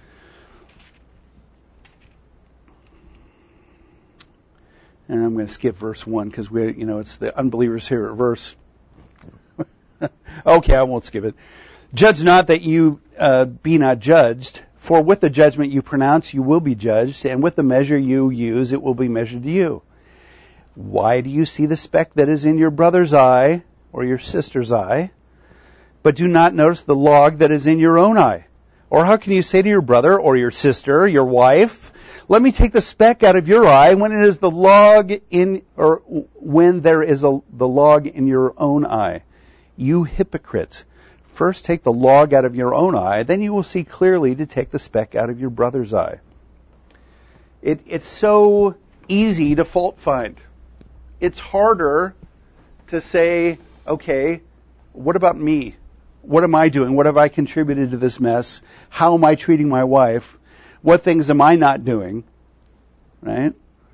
And I'm going to skip verse one because we, you know, it's the unbelievers' favorite verse. Okay, I won't skip it. Judge not that you uh, be not judged, for with the judgment you pronounce you will be judged, and with the measure you use it will be measured to you. Why do you see the speck that is in your brother's eye or your sister's eye, but do not notice the log that is in your own eye? Or how can you say to your brother or your sister, your wife, let me take the speck out of your eye when it is the log in, or when there is a, the log in your own eye? You hypocrite. First take the log out of your own eye, then you will see clearly to take the speck out of your brother's eye. It, it's so easy to fault find. It's harder to say, okay, what about me? What am I doing? What have I contributed to this mess? How am I treating my wife? What things am I not doing? Right?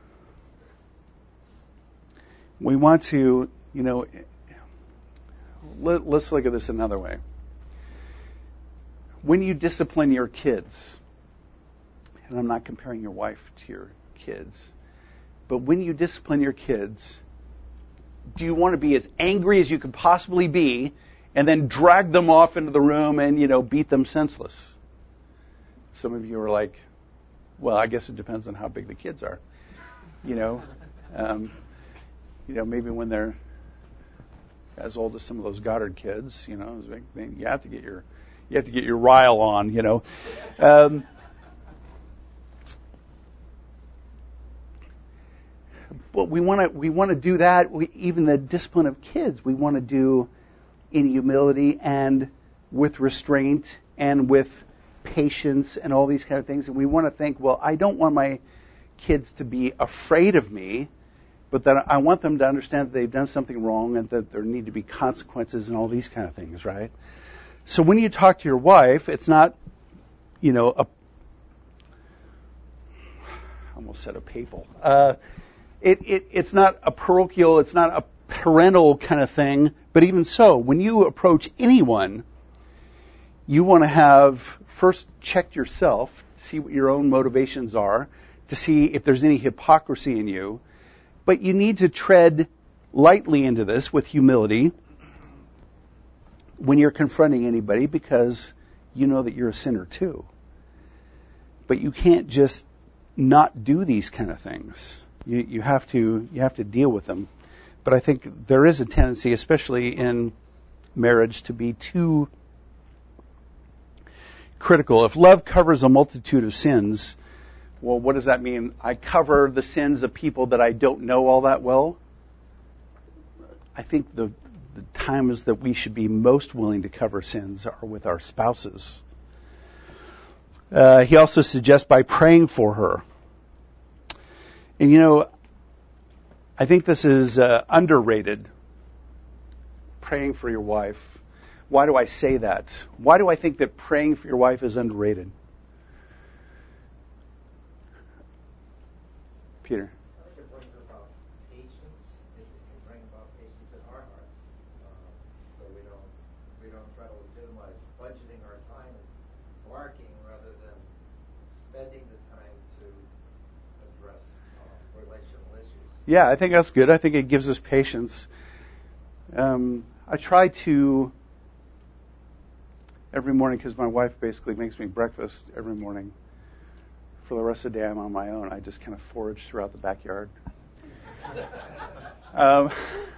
We want to, you know, let, let's look at this another way. When you discipline your kids, and I'm not comparing your wife to your kids, but when you discipline your kids, do you want to be as angry as you could possibly be and then drag them off into the room and, you know, beat them senseless? Some of you are like, well, I guess it depends on how big the kids are. You know, um, you know, maybe when they're as old as some of those Goddard kids, you know, you have to get your, you have to get your rile on, you know. Um, but we want to, we want to do that. We, even the discipline of kids, we want to do in humility and with restraint and with patience and all these kind of things. And we want to think, well, I don't want my kids to be afraid of me, but that I want them to understand that they've done something wrong and that there need to be consequences and all these kind of things, right? So when you talk to your wife, it's not, you know, a, I almost said a papal. Uh, it, it, it's not a parochial, it's not a parental kind of thing, but even so, when you approach anyone, you want to have first checked yourself, see what your own motivations are, to see if there's any hypocrisy in you. But you need to tread lightly into this with humility when you're confronting anybody, because you know that you're a sinner too. But you can't just not do these kind of things. You, you have to you have to deal with them. But I think there is a tendency, especially in marriage, to be too critical. If love covers a multitude of sins, well, what does that mean? I cover the sins of people that I don't know all that well? I think the, the times that we should be most willing to cover sins are with our spouses. Uh, he also suggests by praying for her. And you know, I think this is uh, underrated, praying for your wife. Why do I say that? Why do I think that praying for your wife is underrated? Peter. I think it brings about patience. It can bring about patience in our hearts. Uh, so we don't we don't try to legitimize budgeting our time and barking rather than spending the time to address uh, relational issues. Yeah, I think that's good. I think it gives us patience. Um, I try to every morning, because my wife basically makes me breakfast every morning. For the rest of the day, I'm on my own. I just kind of forage throughout the backyard. um,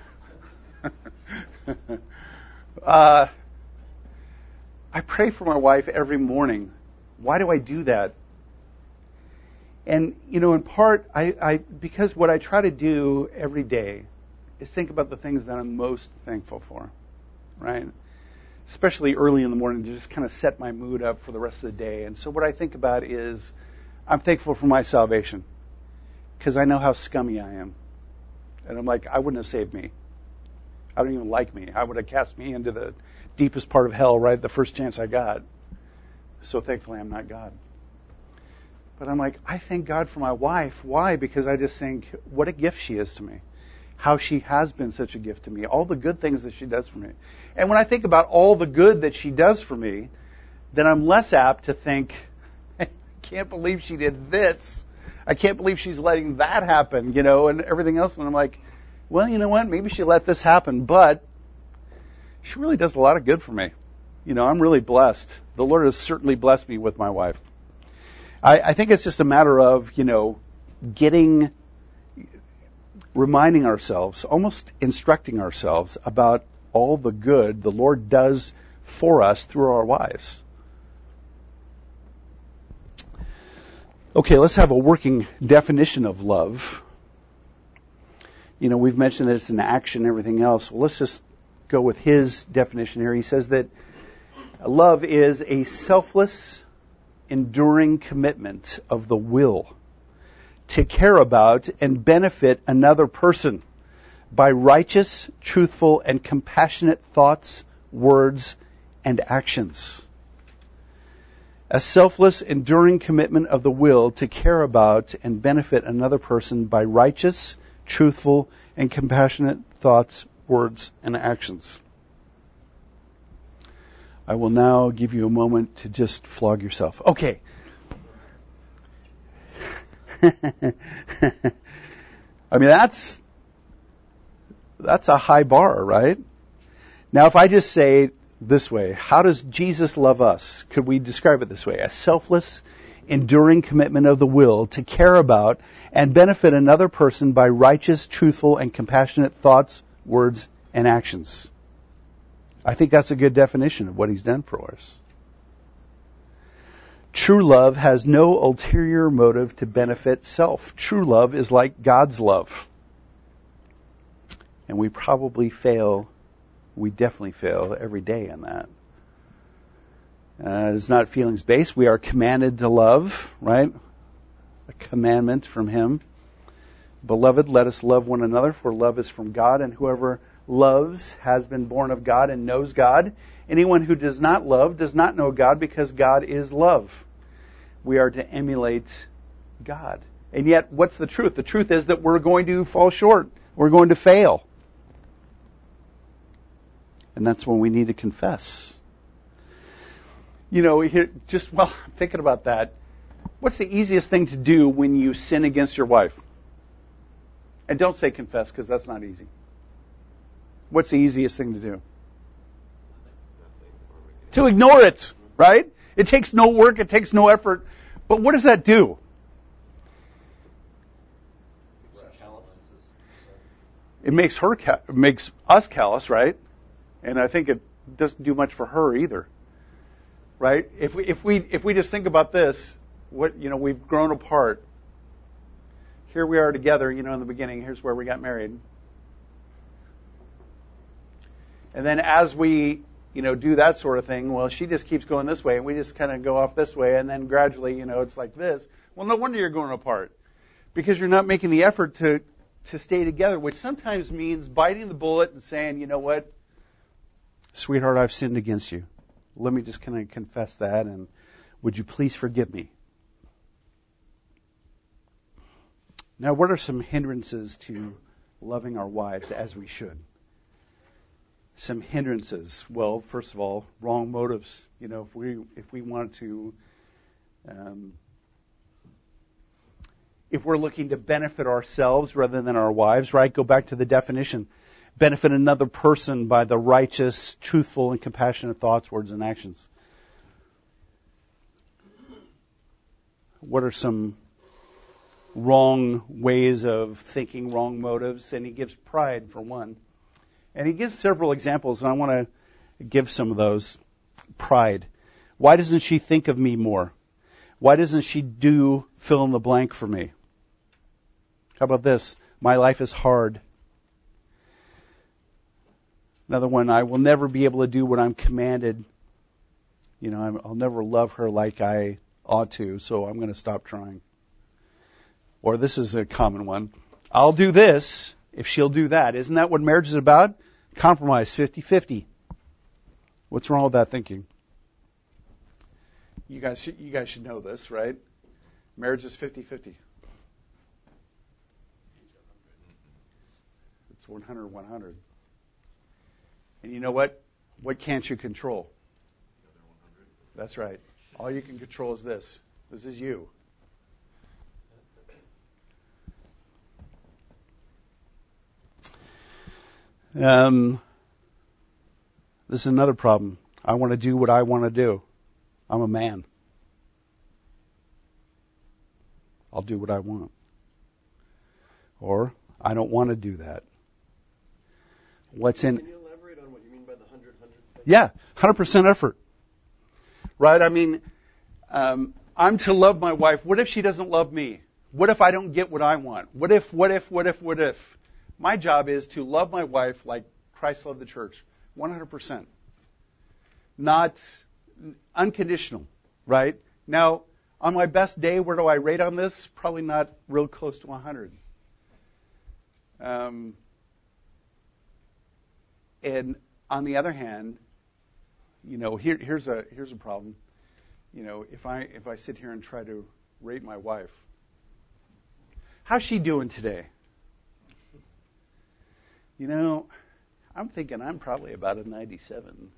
uh, I pray for my wife every morning. Why do I do that? And, you know, in part, I, I because what I try to do every day is think about the things that I'm most thankful for, right? Especially early in the morning to just kind of set my mood up for the rest of the day. And so what I think about is I'm thankful for my salvation because I know how scummy I am. And I'm like, I wouldn't have saved me. I don't even like me. I would have cast me into the deepest part of hell right the first chance I got. So thankfully I'm not God. But I'm like, I thank God for my wife. Why? Because I just think what a gift she is to me. How she has been such a gift to me. All the good things that she does for me. And when I think about all the good that she does for me, then I'm less apt to think, I can't believe she did this. I can't believe she's letting that happen, you know, and everything else. And I'm like, well, you know what? Maybe she let this happen, but she really does a lot of good for me. You know, I'm really blessed. The Lord has certainly blessed me with my wife. I, I think it's just a matter of, you know, getting, reminding ourselves, almost instructing ourselves about all the good the Lord does for us through our wives. Okay, let's have a working definition of love. You know, we've mentioned that it's an action and everything else. Well, let's just go with his definition here. He says that love is a selfless, enduring commitment of the will to care about and benefit another person by righteous, truthful, and compassionate thoughts, words, and actions. A selfless, enduring commitment of the will to care about and benefit another person by righteous, truthful, and compassionate thoughts, words, and actions. I will now give you a moment to just flog yourself. Okay. I mean, that's that's a high bar, right? Now, if I just say this way, how does Jesus love us? Could we describe it this way? A selfless, enduring commitment of the will to care about and benefit another person by righteous, truthful, and compassionate thoughts, words, and actions. I think that's a good definition of what he's done for us. True love has no ulterior motive to benefit self. True love is like God's love. And we probably fail, we definitely fail every day in that. Uh, it's not feelings-based. We are commanded to love, right? A commandment from him. Beloved, let us love one another, for love is from God, and whoever loves has been born of God and knows God. Anyone who does not love does not know God, because God is love. We are to emulate God. And yet, what's the truth? The truth is that we're going to fall short. We're going to fail. And that's when we need to confess. You know, here, just while I'm thinking about that, what's the easiest thing to do when you sin against your wife? And don't say confess, because that's not easy. What's the easiest thing to do? To ignore it, right? It takes no work, it takes no effort. But what does that do? It makes her, ca- makes us callous, right? And I think it doesn't do much for her either. right? If we if we if we just think about this, what you know, we've grown apart. Here we are together, you know, in the beginning. Here's where we got married. And then as we, you know, do that sort of thing, well, she just keeps going this way, and we just kind of go off this way, and then gradually, you know, it's like this. Well, no wonder you're going apart, because you're not making the effort to to stay together, which sometimes means biting the bullet and saying, you know what, sweetheart, I've sinned against you. Let me just kind of confess that, and would you please forgive me? Now, what are some hindrances to loving our wives as we should? Some hindrances. Well, first of all, wrong motives. You know, if we if we want to, um, if we're looking to benefit ourselves rather than our wives, right? Go back to the definition. Benefit another person by the righteous, truthful, and compassionate thoughts, words, and actions. What are some wrong ways of thinking, wrong motives? And he gives pride for one. And he gives several examples, and I want to give some of those. Pride. Why doesn't she think of me more? Why doesn't she do fill in the blank for me? How about this? My life is hard. Another one, I will never be able to do what I'm commanded. You know, I'm, I'll never love her like I ought to, so I'm going to stop trying. Or this is a common one. I'll do this if she'll do that. Isn't that what marriage is about? Compromise, fifty-fifty. What's wrong with that thinking? You guys should, you guys should know this, right? Marriage is fifty-fifty. It's one hundred one hundred. And you know what? What can't you control? That's right. All you can control is this. This is you. Um, this is another problem. I want to do what I want to do. I'm a man. I'll do what I want. Or, I don't want to do that. What's in... Can you elaborate on what you mean by the one hundred one hundred thing? Yeah, one hundred percent effort. Right? I mean, um, I'm to love my wife. What if she doesn't love me? What if I don't get what I want? What if, what if, what if, what if? My job is to love my wife like Christ loved the church, one hundred percent. Not unconditional, right? Now, on my best day, where do I rate on this? Probably not real close to one hundred. Um, and on the other hand, you know, here, here's a here's a problem. You know, if I if I sit here and try to rate my wife, how's she doing today? You know, I'm thinking I'm probably about a ninety-seven.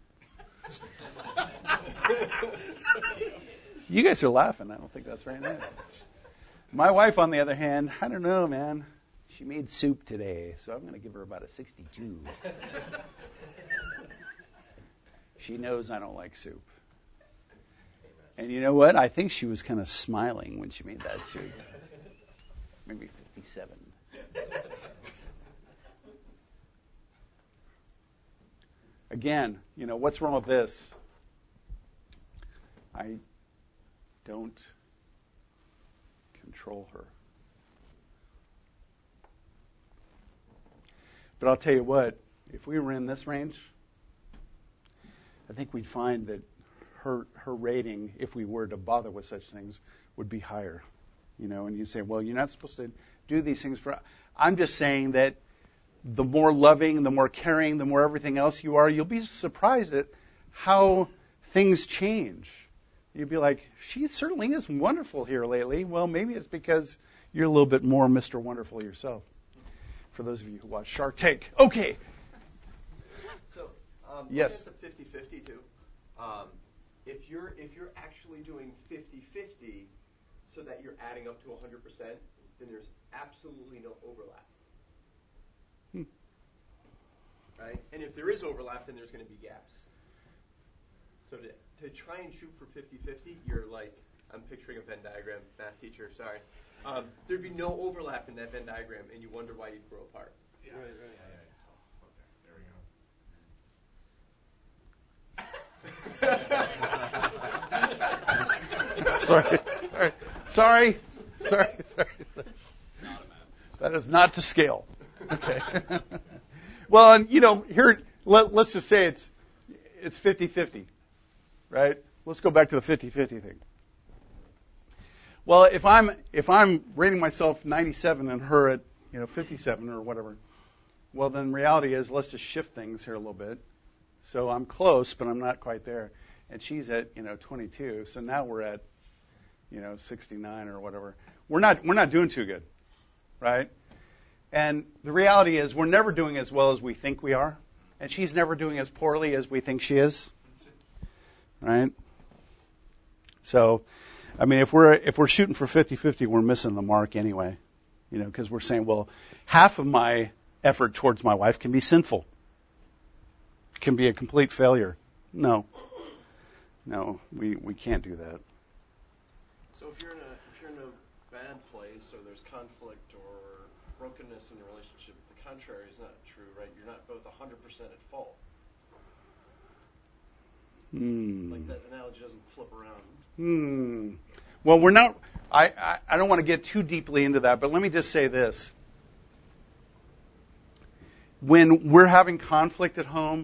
You guys are laughing. I don't think that's very nice. My wife, on the other hand, I don't know, man. She made soup today, so I'm going to give her about a sixty-two. She knows I don't like soup. And you know what? I think she was kind of smiling when she made that soup. Maybe fifty-seven. Again, you know, what's wrong with this? I don't control her. But I'll tell you what, if we were in this range, I think we'd find that her her rating, if we were to bother with such things, would be higher. You know, and you say, well, you're not supposed to do these things for... I'm just saying that the more loving, the more caring, the more everything else you are, you'll be surprised at how things change. You'll be like, she certainly is wonderful here lately. Well, maybe it's because you're a little bit more Mister Wonderful yourself. For those of you who watch Shark Tank. Okay. So, um, yes. Looking at the fifty-fifty too. Um, if you're if you're actually doing fifty-fifty so that you're adding up to one hundred percent, then there's absolutely no overlap. Hmm. Right? And if there is overlap, then there's going to be gaps. So to, to try and shoot for fifty-fifty, you're like, I'm picturing a Venn diagram, math teacher, sorry. Um, there'd be no overlap in that Venn diagram, and you wonder why you'd grow apart. Yeah. Right, right. Yeah, yeah. Okay, there we go. sorry. Sorry. Sorry. Sorry. Sorry. That is not to scale. Okay. Well, and you know, here, let, let's just say it's it's fifty-fifty, right? Let's go back to the fifty-fifty thing. Well, if I'm if I'm rating myself ninety-seven and her at, you know, fifty-seven or whatever, well, then reality is let's just shift things here a little bit. So I'm close, but I'm not quite there. And she's at, you know, twenty-two. So now we're at, you know, sixty-nine or whatever. We're not we're not doing too good, right? And the reality is we're never doing as well as we think we are, and she's never doing as poorly as we think she is, right? So, I mean, if we're if we're shooting for fifty-fifty, we're missing the mark anyway, you know, because we're saying, well, half of my effort towards my wife can be sinful, can be a complete failure. No, no, we we can't do that. So if you're in a if you're in a bad place, or there's conflict or brokenness in the relationship, the contrary is not true, right? You're not both one hundred percent at fault. Hmm. Like that analogy doesn't flip around. Hmm. Well, we're not. I, I I don't want to get too deeply into that, but let me just say this: when we're having conflict at home,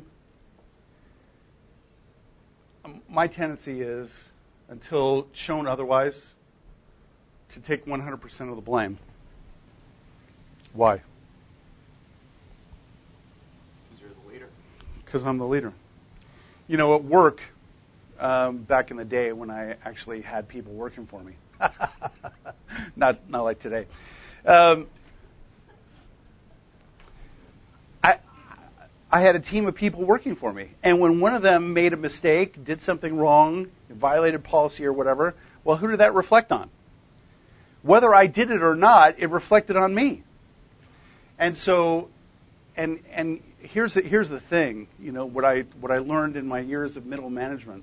my tendency is, until shown otherwise, to take one hundred percent of the blame. Why? Because you're the leader. Because I'm the leader. You know, at work, um, back in the day when I actually had people working for me, not not like today. Um, I I had a team of people working for me, and when one of them made a mistake, did something wrong, violated policy or whatever, well, who did that reflect on? Whether I did it or not, it reflected on me. And so, and and here's the, here's the thing, you know, what I what I learned in my years of middle management.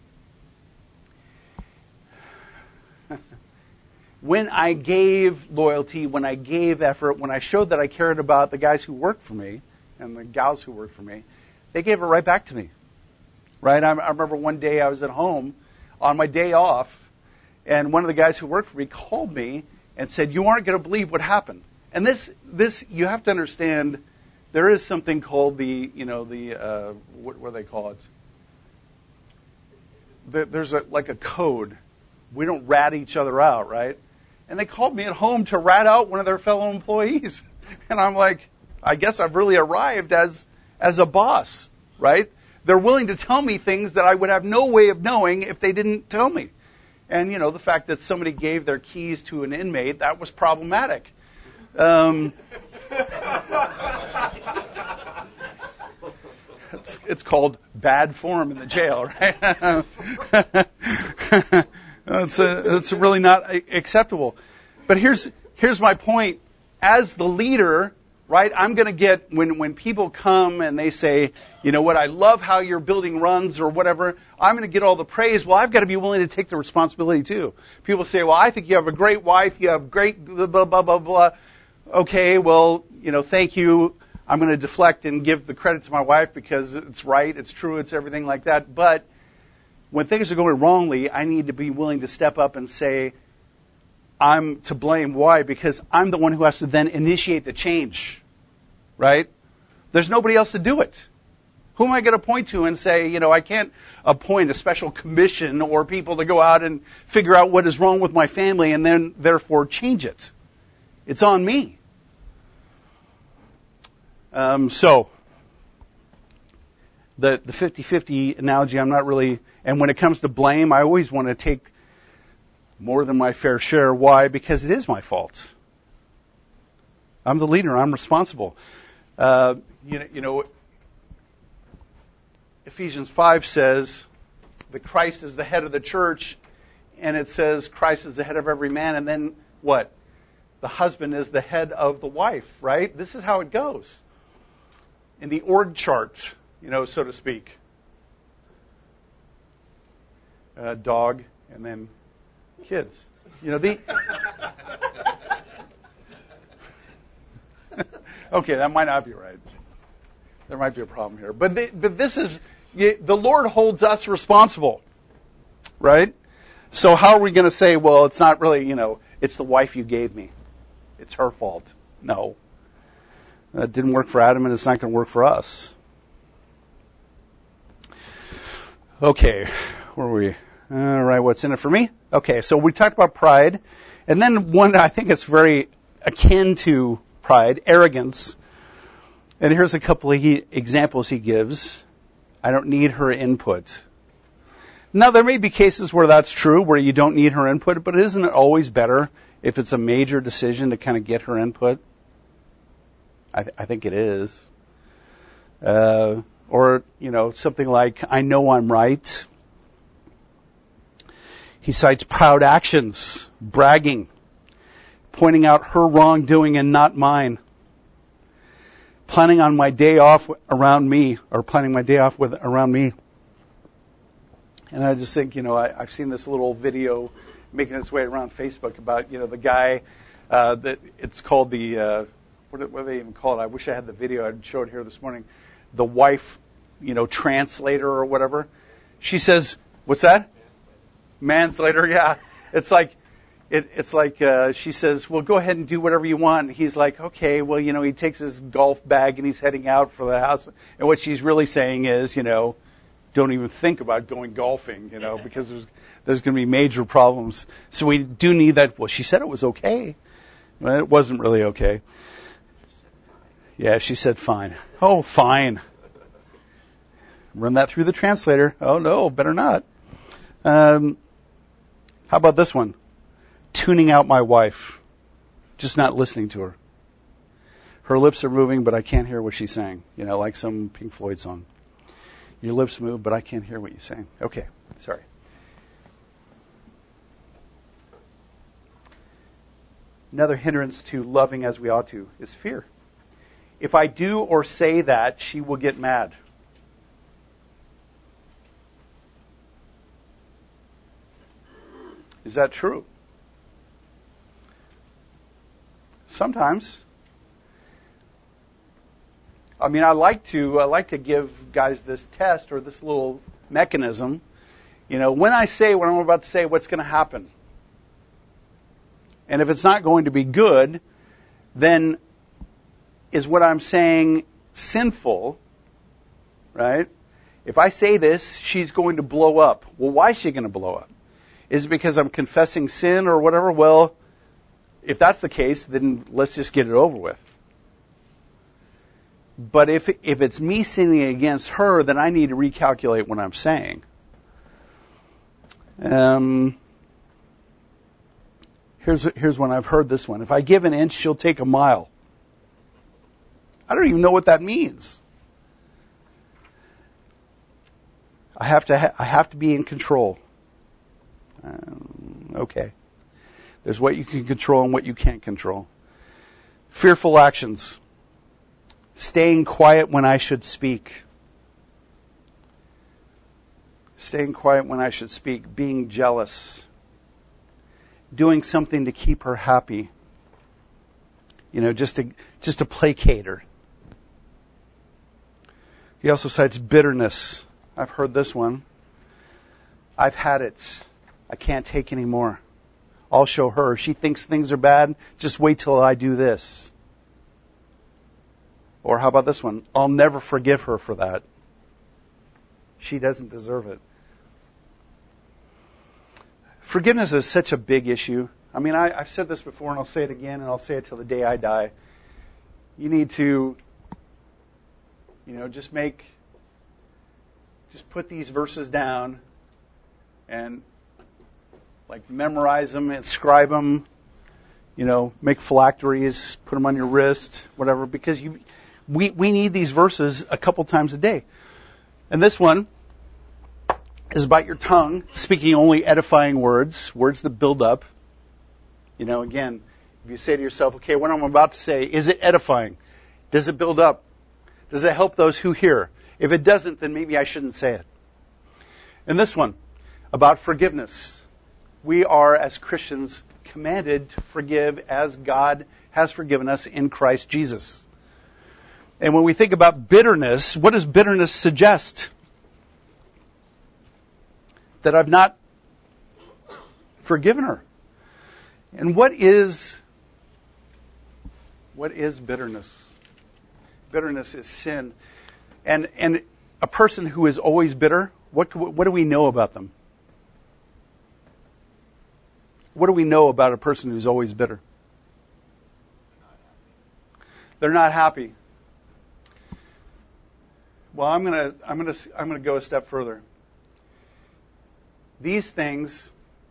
When I gave loyalty, when I gave effort, when I showed that I cared about the guys who worked for me and the gals who worked for me, they gave it right back to me. Right? I, I remember one day I was at home on my day off, and one of the guys who worked for me called me and said, "You aren't going to believe what happened." And this, this you have to understand. There is something called the, you know, the uh, what, what do they call it? The, there's a like a code. We don't rat each other out, right? And they called me at home to rat out one of their fellow employees, and I'm like, I guess I've really arrived as as a boss, right? They're willing to tell me things that I would have no way of knowing if they didn't tell me. And, you know, the fact that somebody gave their keys to an inmate, that was problematic. Um, it's, it's called bad form in the jail, right? it's, a, it's really not acceptable. But here's here's my point. As the leader, right, I'm going to get, when, when people come and they say, you know what, I love how your building runs or whatever, I'm going to get all the praise. Well, I've got to be willing to take the responsibility too. People say, well, I think you have a great wife, you have great blah, blah, blah, blah, blah. Okay, well, you know, thank you. I'm going to deflect and give the credit to my wife because it's right, it's true, it's everything like that. But when things are going wrongly, I need to be willing to step up and say, I'm to blame. Why? Because I'm the one who has to then initiate the change, right? There's nobody else to do it. Who am I going to point to and say, you know, I can't appoint a special commission or people to go out and figure out what is wrong with my family and then therefore change it. It's on me. Um, so, the the fifty-fifty analogy, I'm not really, and when it comes to blame, I always want to take more than my fair share. Why? Because it is my fault. I'm the leader. I'm responsible. Uh, you know, you know, Ephesians five says that Christ is the head of the church, and it says Christ is the head of every man, and then what? The husband is the head of the wife, right? This is how it goes. In the org chart, you know, so to speak. Uh, dog, and then kids. You know, the... Okay, that might not be right. There might be a problem here. But the, but this is... The Lord holds us responsible, right? So how are we going to say, well, it's not really, you know, it's the wife you gave me. It's her fault. No. That didn't work for Adam, and it's not going to work for us. Okay, where were we? All right, what's in it for me? Okay, so we talked about pride. And then one, I think it's very akin to pride, arrogance. And here's a couple of he, examples he gives. I don't need her input. Now, there may be cases where that's true, where you don't need her input, but isn't it always better if it's a major decision to kind of get her input? I, th- I think it is. Uh, or, you know, something like, I know I'm right. He cites proud actions, bragging, pointing out her wrongdoing and not mine. Planning on my day off around me, or planning my day off with around me. And I just think, you know, I, I've seen this little video making its way around Facebook about, you know, the guy uh, that it's called the, uh, what, do, what do they even call it? I wish I had the video. I'd show it here this morning. The wife, you know, translator or whatever. She says, what's that? Manslater, yeah. It's like, it, it's like uh, she says, well, go ahead and do whatever you want. And he's like, okay, well, you know, he takes his golf bag and he's heading out for the house. And what she's really saying is, you know, don't even think about going golfing, you know, because there's there's going to be major problems. So we do need that. Well, she said it was okay. Well, it wasn't really okay. Yeah, she said fine. Oh, fine. Run that through the translator. Oh, no, better not. Um, how about this one? Tuning out my wife. Just not listening to her. Her lips are moving, but I can't hear what she's saying. You know, like some Pink Floyd song. Your lips move, but I can't hear what you're saying. Okay, sorry. Another hindrance to loving as we ought to is fear. If I do or say that, she will get mad. Is that true? Sometimes. I mean, I like to I like to give guys this test or this little mechanism. You know, when I say what I'm about to say, what's going to happen? And if it's not going to be good, then is what I'm saying sinful, right? If I say this, she's going to blow up. Well, why is she going to blow up? Is it because I'm confessing sin or whatever? Well, if that's the case, then let's just get it over with. But if if it's me sinning against her, then I need to recalculate what I'm saying. Um, here's here's one. I've heard this one. If I give an inch, she'll take a mile. I don't even know what that means. I have to ha- I have to be in control. Um, okay. There's what you can control and what you can't control. Fearful actions. Staying quiet when I should speak. Staying quiet when I should speak. Being jealous. Doing something to keep her happy. You know, just to, just to placate her. He also cites bitterness. I've heard this one. I've had it. I can't take any more. I'll show her. She thinks things are bad. Just wait till I do this. Or how about this one? I'll never forgive her for that. She doesn't deserve it. Forgiveness is such a big issue. I mean, I, I've said this before and I'll say it again and I'll say it till the day I die. You need to, you know, just make, just put these verses down and like memorize them, inscribe them, you know, make phylacteries, put them on your wrist, whatever, because you, we, we need these verses a couple times a day. And this one is about your tongue, speaking only edifying words, words that build up. You know, again, if you say to yourself, okay, what I'm about to say, is it edifying? Does it build up? Does it help those who hear? If it doesn't, then maybe I shouldn't say it. And this one, about forgiveness. We are, as Christians, commanded to forgive as God has forgiven us in Christ Jesus. And when we think about bitterness, what does bitterness suggest? That I've not forgiven her. And what is what is bitterness? Bitterness is sin. And and a person who is always bitter, what what do we know about them? What do we know about a person who's always bitter? They're not happy. Well, I'm going to I'm going to I'm going to go a step further. These things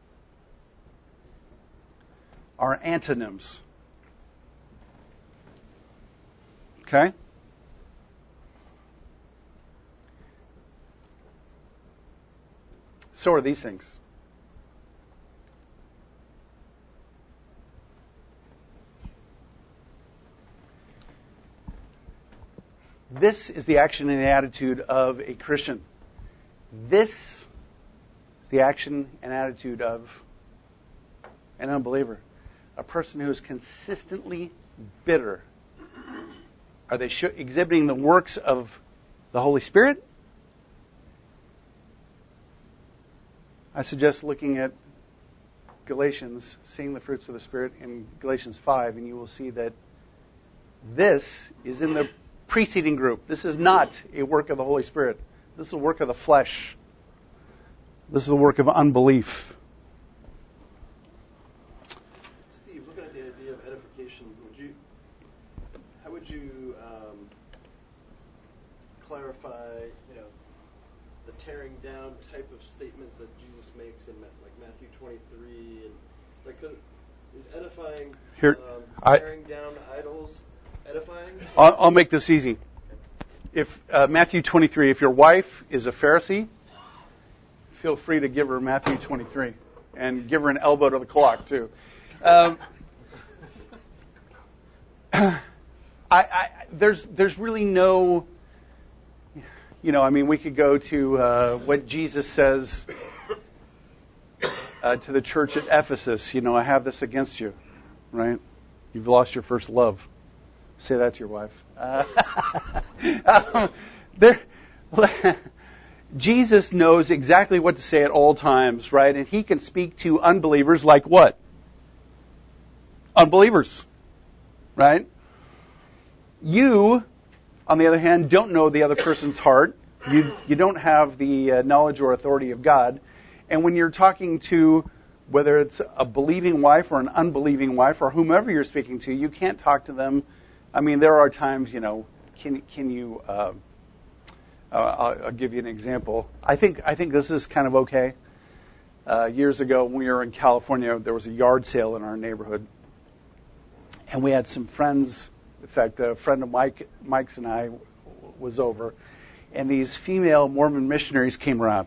are antonyms. Okay? So are these things. This is the action and attitude of a Christian. This is the action and attitude of an unbeliever. A person who is consistently bitter. Are they sh- exhibiting the works of the Holy Spirit? I suggest looking at Galatians, seeing the fruits of the Spirit in Galatians five, and you will see that this is in the preceding group. This is not a work of the Holy Spirit. This is a work of the flesh. This is the work of unbelief. Steve, looking at the idea of edification, would you, how would you um, clarify, you know, the tearing down type of statements that Jesus makes in like Matthew twenty-three, and like is edifying Here, um, tearing I, down idols edifying? I'll, I'll make this easy. If uh, Matthew twenty-three, if your wife is a Pharisee, feel free to give her Matthew twenty-three and give her an elbow to the clock too. Um, I, I, there's there's really no, you know, I mean, we could go to uh, what Jesus says uh, to the church at Ephesus. You know, I have this against you, right? You've lost your first love. Say that to your wife. Uh, um, there, Jesus knows exactly what to say at all times, right? And he can speak to unbelievers like what? Unbelievers, right? You, on the other hand, don't know the other person's heart. You you don't have the uh, knowledge or authority of God. And when you're talking to, whether it's a believing wife or an unbelieving wife or whomever you're speaking to, you can't talk to them. I mean, there are times, you know, can can you? Uh, uh, I'll, I'll give you an example. I think I think this is kind of okay. Uh, years ago, when we were in California, there was a yard sale in our neighborhood, and we had some friends. In fact, a friend of Mike, Mike's and I was over, and these female Mormon missionaries came around,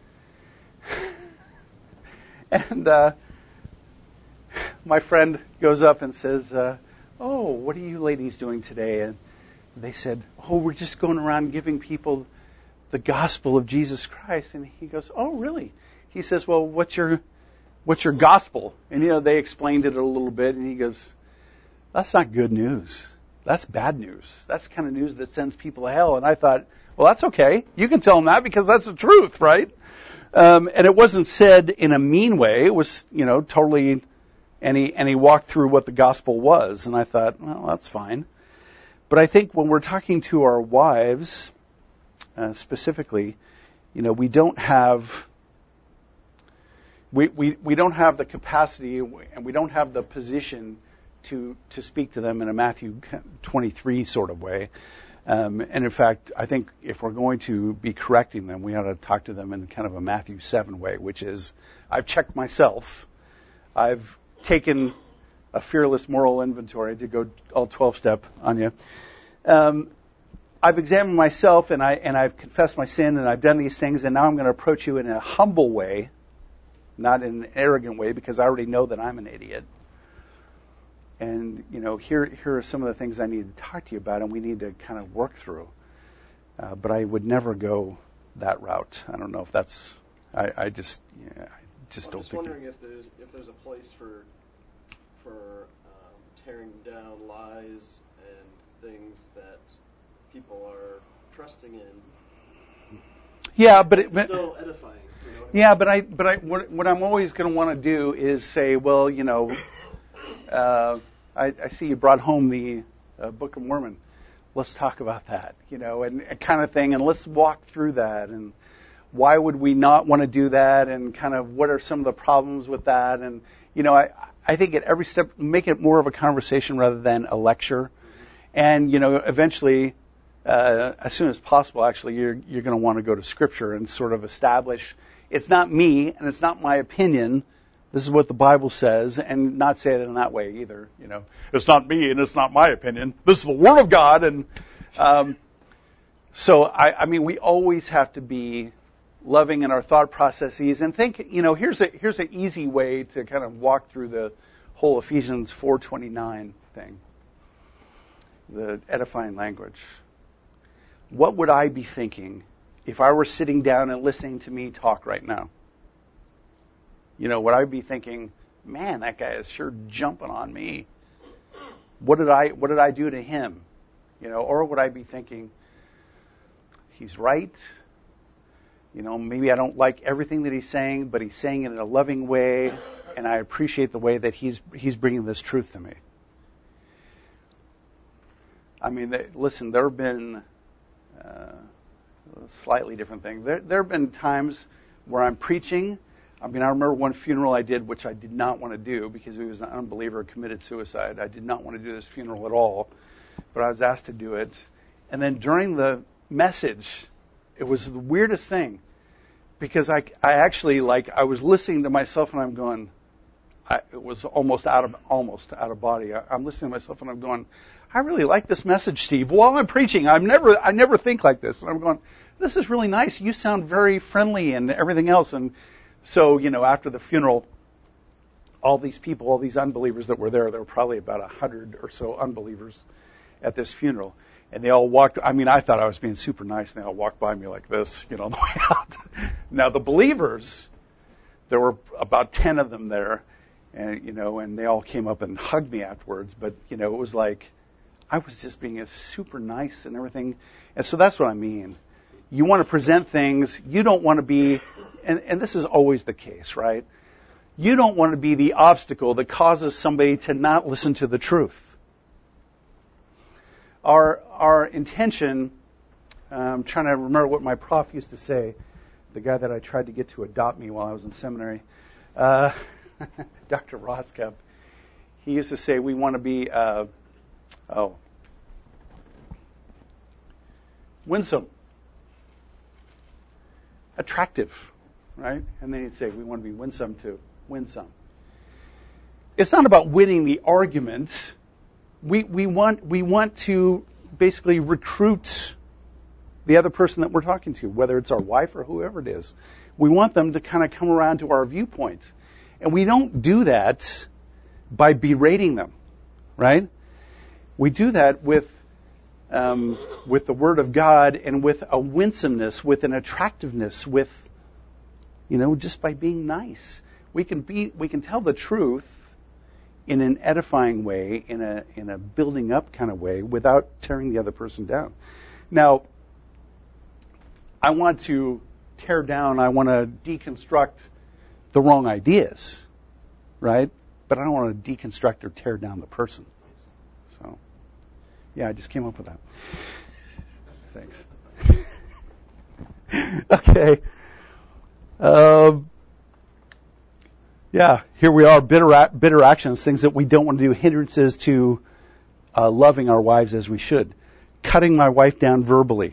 and uh, my friend goes up and says, Uh, oh, what are you ladies doing today? And they said, oh, we're just going around giving people the gospel of Jesus Christ. And he goes, oh, really? He says, well, what's your what's your gospel? And, you know, they explained it a little bit. And he goes, that's not good news. That's bad news. That's the kind of news that sends people to hell. And I thought, well, that's okay. You can tell them that because that's the truth, right? Um, and it wasn't said in a mean way. It was, you know, totally... And he, and he walked through what the gospel was. And I thought, well, that's fine. But I think when we're talking to our wives, uh, specifically, you know, we don't have, we, we, we don't have the capacity and we don't have the position to, to speak to them in a Matthew twenty-three sort of way. Um, and in fact, I think if we're going to be correcting them, we ought to talk to them in kind of a Matthew seven way, which is, I've checked myself. I've taken a fearless moral inventory, to go all twelve step on you. Um, I've examined myself and I and I've confessed my sin and I've done these things, and now I'm going to approach you in a humble way, not in an arrogant way, because I already know that I'm an idiot. And you know, here here are some of the things I need to talk to you about, and we need to kind of work through. Uh, but I would never go that route. I don't know if that's. I, I just. Yeah, Just I'm don't just think wondering if there's if there's a place for for um, tearing down lies and things that people are trusting in. Yeah, but it, it's still edifying. You know, Yeah, but I, but I, what, what I'm always going to want to do is say, well, you know, uh, I, I see you brought home the uh, Book of Mormon. Let's talk about that, you know, and, and kind of thing, and let's walk through that, and why would we not want to do that, and kind of what are some of the problems with that, and you know, I, I think at every step, make it more of a conversation rather than a lecture, and you know, eventually. Uh, as soon as possible, actually, you're you're going to want to go to Scripture and sort of establish it's not me and it's not my opinion. This is what the Bible says, and not say it in that way either. You know, it's not me and it's not my opinion. This is the Word of God, and um, so I, I mean, we always have to be loving in our thought processes and think. You know, here's a here's an easy way to kind of walk through the whole Ephesians four twenty-nine thing, the edifying language. What would I be thinking if I were sitting down and listening to me talk right now? You know, would I be thinking, man, that guy is sure jumping on me. What did I what did I do to him? You know, or would I be thinking, he's right. You know, maybe I don't like everything that he's saying, but he's saying it in a loving way, and I appreciate the way that he's he's bringing this truth to me. I mean, they, listen, there have been Uh, a slightly different thing. There, there have been times where I'm preaching. I mean, I remember one funeral I did, which I did not want to do because he was an unbeliever, committed suicide. I did not want to do this funeral at all, but I was asked to do it. And then during the message, it was the weirdest thing because I, I actually, like, I was listening to myself and I'm going, I, it was almost out of, almost out of body. I, I'm listening to myself and I'm going, I really like this message, Steve. While I'm preaching, I'm never, I never think like this. And I'm going, this is really nice. You sound very friendly and everything else. And so, you know, after the funeral, all these people, all these unbelievers that were there, there were probably about a hundred or so unbelievers at this funeral. And they all walked, I mean, I thought I was being super nice, and they all walked by me like this, you know, on the way out. Now, the believers, there were about ten of them there, and, you know, and they all came up and hugged me afterwards. But, you know, it was like, I was just being super nice and everything. And so that's what I mean. You want to present things. You don't want to be, and, and this is always the case, right? You don't want to be the obstacle that causes somebody to not listen to the truth. Our our intention, I'm trying to remember what my prof used to say, the guy that I tried to get to adopt me while I was in seminary, uh, Doctor Roscup, he used to say we want to be... Uh, Oh. Winsome. Attractive, right? And then he'd say, we want to be winsome too. Winsome. It's not about winning the argument. We, we want, we want to basically recruit the other person that we're talking to, whether it's our wife or whoever it is. We want them to kind of come around to our viewpoint. And we don't do that by berating them, right? We do that with um, with the Word of God and with a winsomeness, with an attractiveness, with, you know, just by being nice. We can be, we can tell the truth in an edifying way, in a in a building up kind of way, without tearing the other person down. Now, I want to tear down, I want to deconstruct the wrong ideas, right? But I don't want to deconstruct or tear down the person. So. Yeah, I just came up with that. Thanks. Okay. Um, yeah, here we are, bitter, bitter actions, things that we don't want to do, hindrances to uh, loving our wives as we should. Cutting my wife down verbally.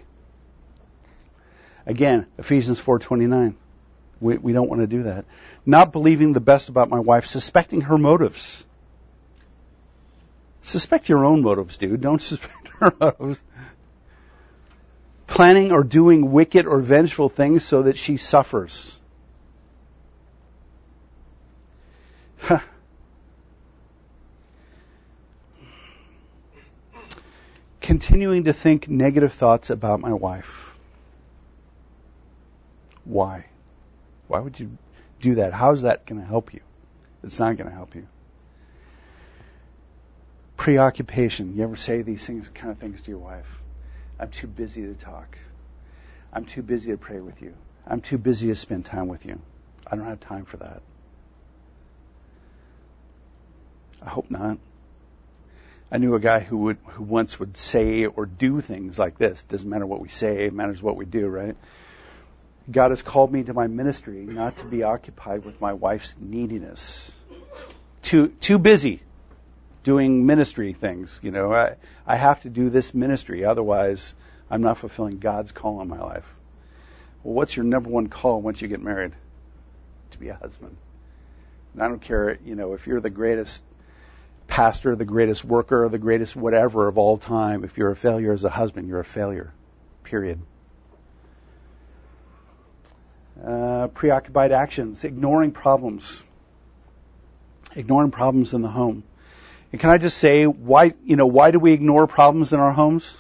Again, Ephesians four twenty-nine. We, we don't want to do that. Not believing the best about my wife, suspecting her motives. Suspect your own motives, dude. Don't suspect her motives. Planning or doing wicked or vengeful things so that she suffers. Huh. Continuing to think negative thoughts about my wife. Why? Why would you do that? How is that going to help you? It's not going to help you. Preoccupation. You ever say these things, kind of things to your wife? I'm too busy to talk. I'm too busy to pray with you. I'm too busy to spend time with you. I don't have time for that. I hope not. I knew a guy who would who once would say or do things like this. Doesn't matter what we say, it matters what we do, right? God has called me to my ministry not to be occupied with my wife's neediness. Too too busy doing ministry things. You know, I, I have to do this ministry, otherwise I'm not fulfilling God's call on my life. Well, what's your number one call once you get married? To be a husband. And I don't care, you know, if you're the greatest pastor, the greatest worker, the greatest whatever of all time, if you're a failure as a husband, you're a failure. Period. Uh, preoccupied actions, ignoring problems. Ignoring problems in the home. And can I just say, why, you know, why do we ignore problems in our homes?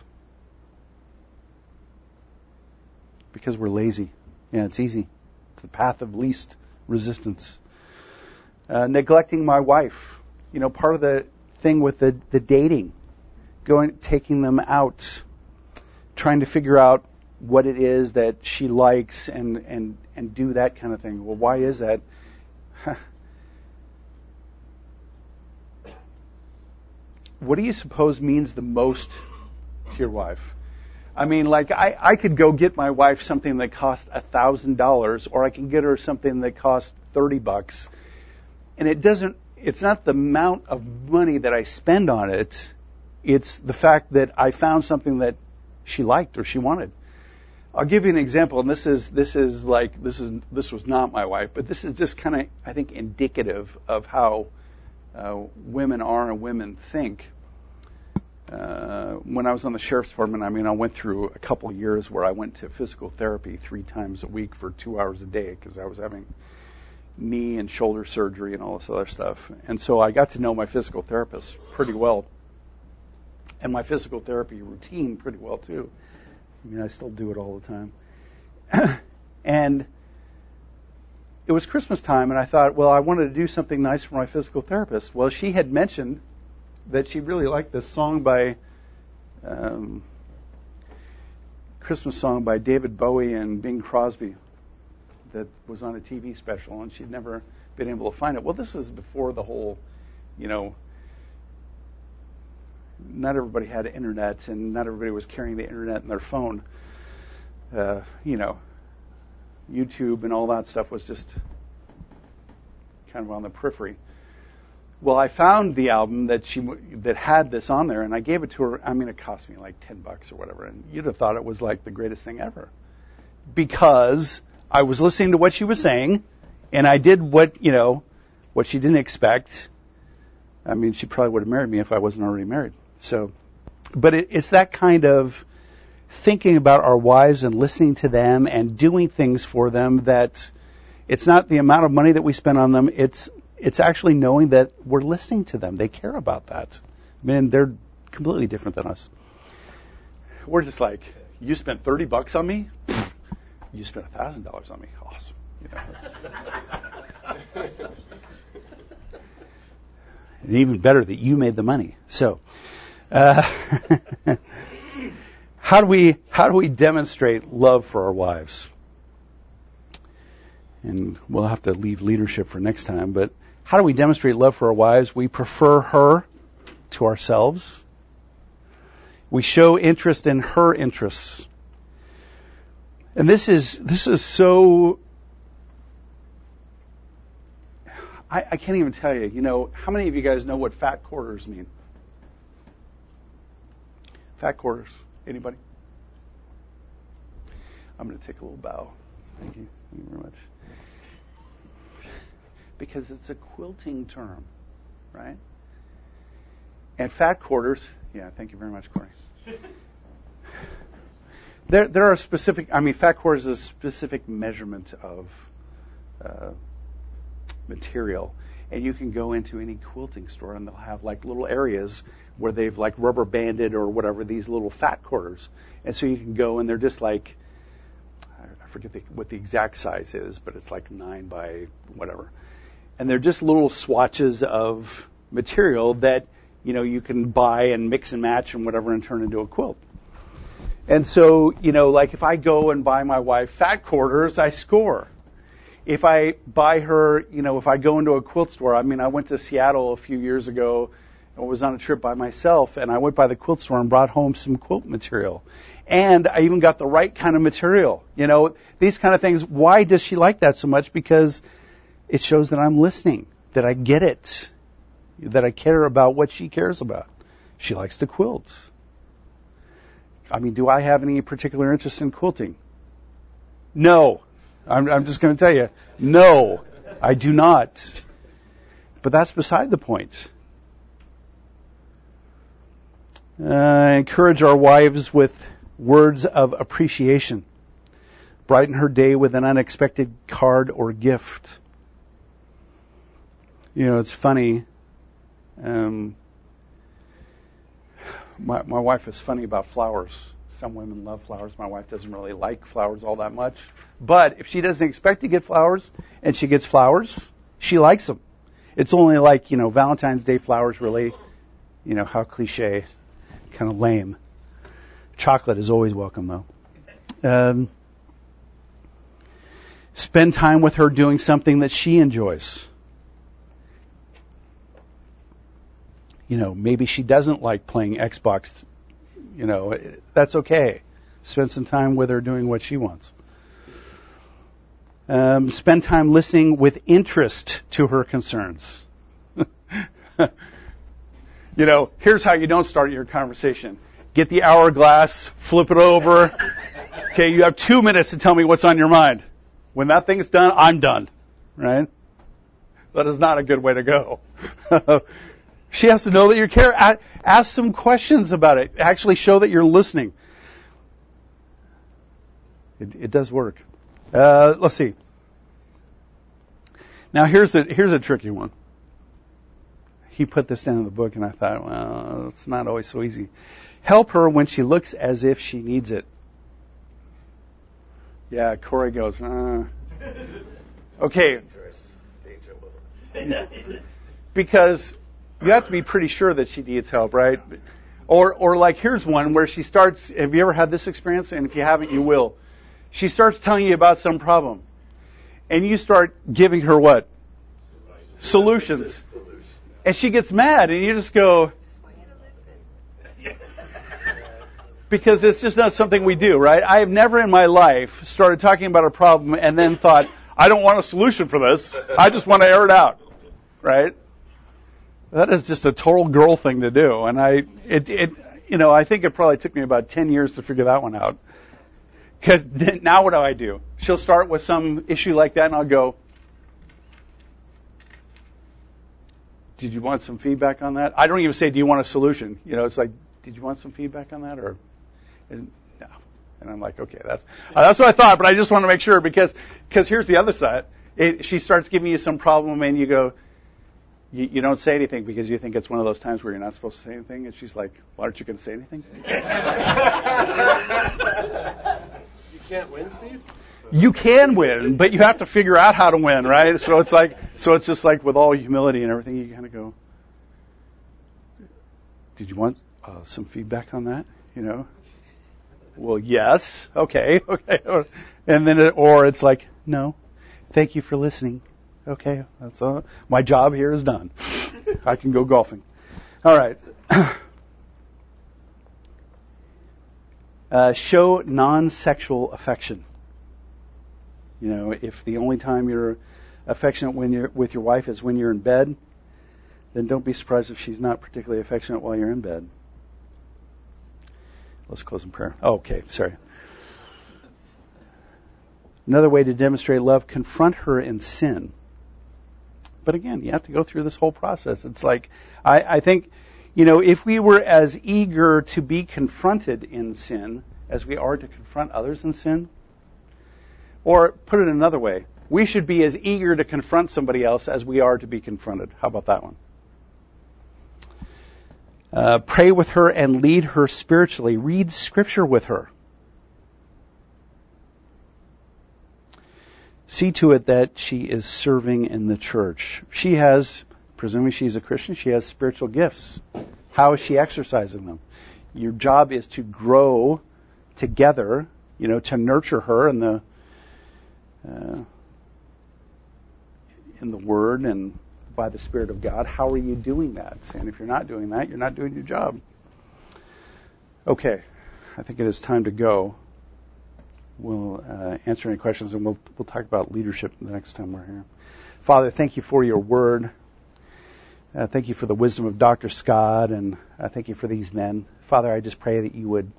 Because we're lazy. Yeah, it's easy. It's the path of least resistance. Uh, neglecting my wife. You know, part of the thing with the, the dating, going, taking them out, trying to figure out what it is that she likes and, and, and do that kind of thing. Well, why is that? What do you suppose means the most to your wife? I mean, like, I, I could go get my wife something that costs a thousand dollars, or I can get her something that costs thirty bucks. And it doesn't, it's not the amount of money that I spend on it. It's the fact that I found something that she liked or she wanted. I'll give you an example, and this is, this is like, this is, this was not my wife, but this is just kind of, I think, indicative of how uh, women are and women think. Uh, when I was on the sheriff's department, I mean, I went through a couple of years where I went to physical therapy three times a week for two hours a day because I was having knee and shoulder surgery and all this other stuff. And so I got to know my physical therapist pretty well, and my physical therapy routine pretty well too. I mean, I still do it all the time. And it was Christmas time, and I thought, well, I wanted to do something nice for my physical therapist. Well, she had mentioned that she really liked this song by, um, Christmas song by David Bowie and Bing Crosby that was on a T V special, and she'd never been able to find it. Well, this is before the whole, you know, not everybody had internet, and not everybody was carrying the internet in their phone. Uh, you know, YouTube and all that stuff was just kind of on the periphery. Well, I found the album that she that had this on there, and I gave it to her. I mean, it cost me like ten bucks or whatever, and you'd have thought it was like the greatest thing ever, because I was listening to what she was saying, and I did what you know, what she didn't expect. I mean, she probably would have married me if I wasn't already married. So, but it, it's that kind of thinking about our wives and listening to them and doing things for them that it's not the amount of money that we spend on them. It's it's actually knowing that we're listening to them. They care about that. I mean, they're completely different than us. We're just like, you spent thirty bucks on me? You spent a thousand dollars on me. Awesome. You know, and even better that you made the money. So, uh, how do we how do we demonstrate love for our wives? And we'll have to leave leadership for next time. But how do we demonstrate love for our wives? We prefer her to ourselves. We show interest in her interests. And this is this is so. I, I can't even tell you. You know, how many of you guys know what fat quarters mean? Fat quarters. Anybody? I'm going to take a little bow. Thank you. Thank you very much. Because it's a quilting term, right? And fat quarters. Yeah, thank you very much, Corey. There, there are specific. I mean, fat quarters is a specific measurement of uh, material, and you can go into any quilting store, and they'll have like little areas where they've like rubber banded or whatever these little fat quarters, and so you can go, and they're just like, I forget the, what the exact size is, but it's like nine by whatever, and they're just little swatches of material that you know you can buy and mix and match and whatever and turn into a quilt. And so, you know, like if I go and buy my wife fat quarters, I score. If I buy her, you know, if I go into a quilt store, I mean, I went to Seattle a few years ago and was on a trip by myself, and I went by the quilt store and brought home some quilt material. And I even got the right kind of material. You know, these kind of things. Why does she like that so much? Because it shows that I'm listening, that I get it, that I care about what she cares about. She likes to quilt. I mean, do I have any particular interest in quilting? No. I'm, I'm just going to tell you, no, I do not. But that's beside the point. Uh, encourage our wives with words of appreciation. Brighten her day with an unexpected card or gift. You know, it's funny. Um, my, my wife is funny about flowers. Some women love flowers. My wife doesn't really like flowers all that much. But if she doesn't expect to get flowers and she gets flowers, she likes them. It's only like, you know, Valentine's Day flowers really, you know, how cliche, kind of lame. Chocolate is always welcome, though. Um, spend time with her doing something that she enjoys. You know, maybe she doesn't like playing Xbox. You know, that's okay. Spend some time with her doing what she wants. Um, spend time listening with interest to her concerns. You know, here's how you don't start your conversation. Get the hourglass, flip it over. Okay, you have two minutes to tell me what's on your mind. When that thing's done, I'm done. Right? That is not a good way to go. She has to know that you care. Ask some questions about it. Actually show that you're listening. It, it does work. Uh, let's see. Now here's a here's a tricky one. He put this down in the book, and I thought, well, it's not always so easy. Help her when she looks as if she needs it. Yeah, Corey goes, uh. Okay. Because you have to be pretty sure that she needs help, right? Or, or like, here's one where she starts, have you ever had this experience? And if you haven't, you will. She starts telling you about some problem. And you start giving her what? Solutions. And she gets mad, and you just go, because it's just not something we do, right? I have never in my life started talking about a problem and then thought, I don't want a solution for this. I just want to air it out, right? That is just a total girl thing to do. And I, it, it, you know, I think it probably took me about ten years to figure that one out. Cause now what do I do? She'll start with some issue like that, and I'll go, did you want some feedback on that? I don't even say, do you want a solution? You know, it's like, did you want some feedback on that? Or, and, no. And I'm like, okay, that's, uh, that's what I thought, but I just want to make sure because, because here's the other side. It, she starts giving you some problem and you go, you, you don't say anything because you think it's one of those times where you're not supposed to say anything. And she's like, why aren't you going to say anything? You can't win, Steve? You can win, but you have to figure out how to win, right? So it's like, so it's just like with all humility and everything, you kind of go, did you want uh, some feedback on that? You know? Well, yes. Okay. Okay. And then, it, or it's like, no, thank you for listening. Okay. That's all. My job here is done. I can go golfing. All right. Uh, show non-sexual affection. You know, if the only time you're affectionate when you're with your wife is when you're in bed, then don't be surprised if she's not particularly affectionate while you're in bed. Let's close in prayer. Oh, okay, sorry. Another way to demonstrate love, confront her in sin. But again, you have to go through this whole process. It's like, I, I think, you know, if we were as eager to be confronted in sin as we are to confront others in sin, or put it another way, we should be as eager to confront somebody else as we are to be confronted. How about that one? Uh, pray with her and lead her spiritually. Read Scripture with her. See to it that she is serving in the church. She has, presuming she's a Christian, she has spiritual gifts. How is she exercising them? Your job is to grow together, you know, to nurture her in the uh, in the Word and by the Spirit of God. How are you doing that? And if you're not doing that, you're not doing your job. Okay, I think it is time to go. We'll uh, answer any questions, and we'll we'll talk about leadership the next time we're here. Father, thank you for your Word. Uh, thank you for the wisdom of Doctor Scott, and uh, thank you for these men. Father, I just pray that you would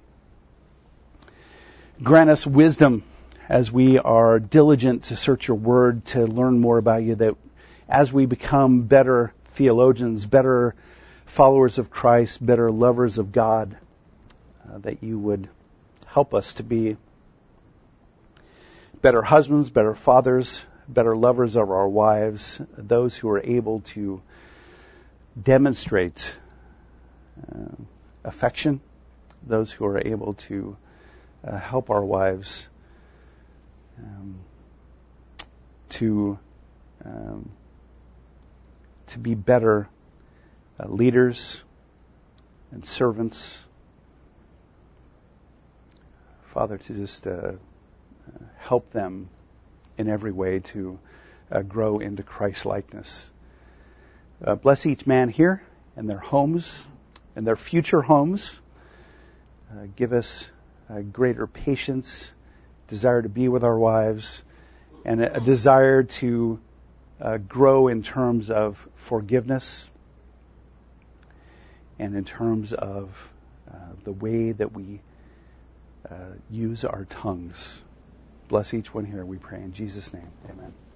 grant us wisdom as we are diligent to search your Word, to learn more about you, that as we become better theologians, better followers of Christ, better lovers of God, uh, that you would help us to be better husbands, better fathers, better lovers of our wives, those who are able to demonstrate uh, affection, those who are able to uh, help our wives um, to um, to be better uh, leaders and servants. Father, to just uh, uh, help them in every way to uh, grow into Christ-likeness. Uh, bless each man here and their homes and their future homes. Uh, give us uh, greater patience, desire to be with our wives, and a, a desire to uh, grow in terms of forgiveness and in terms of uh, the way that we uh, use our tongues. Bless each one here, we pray in Jesus' name. Amen.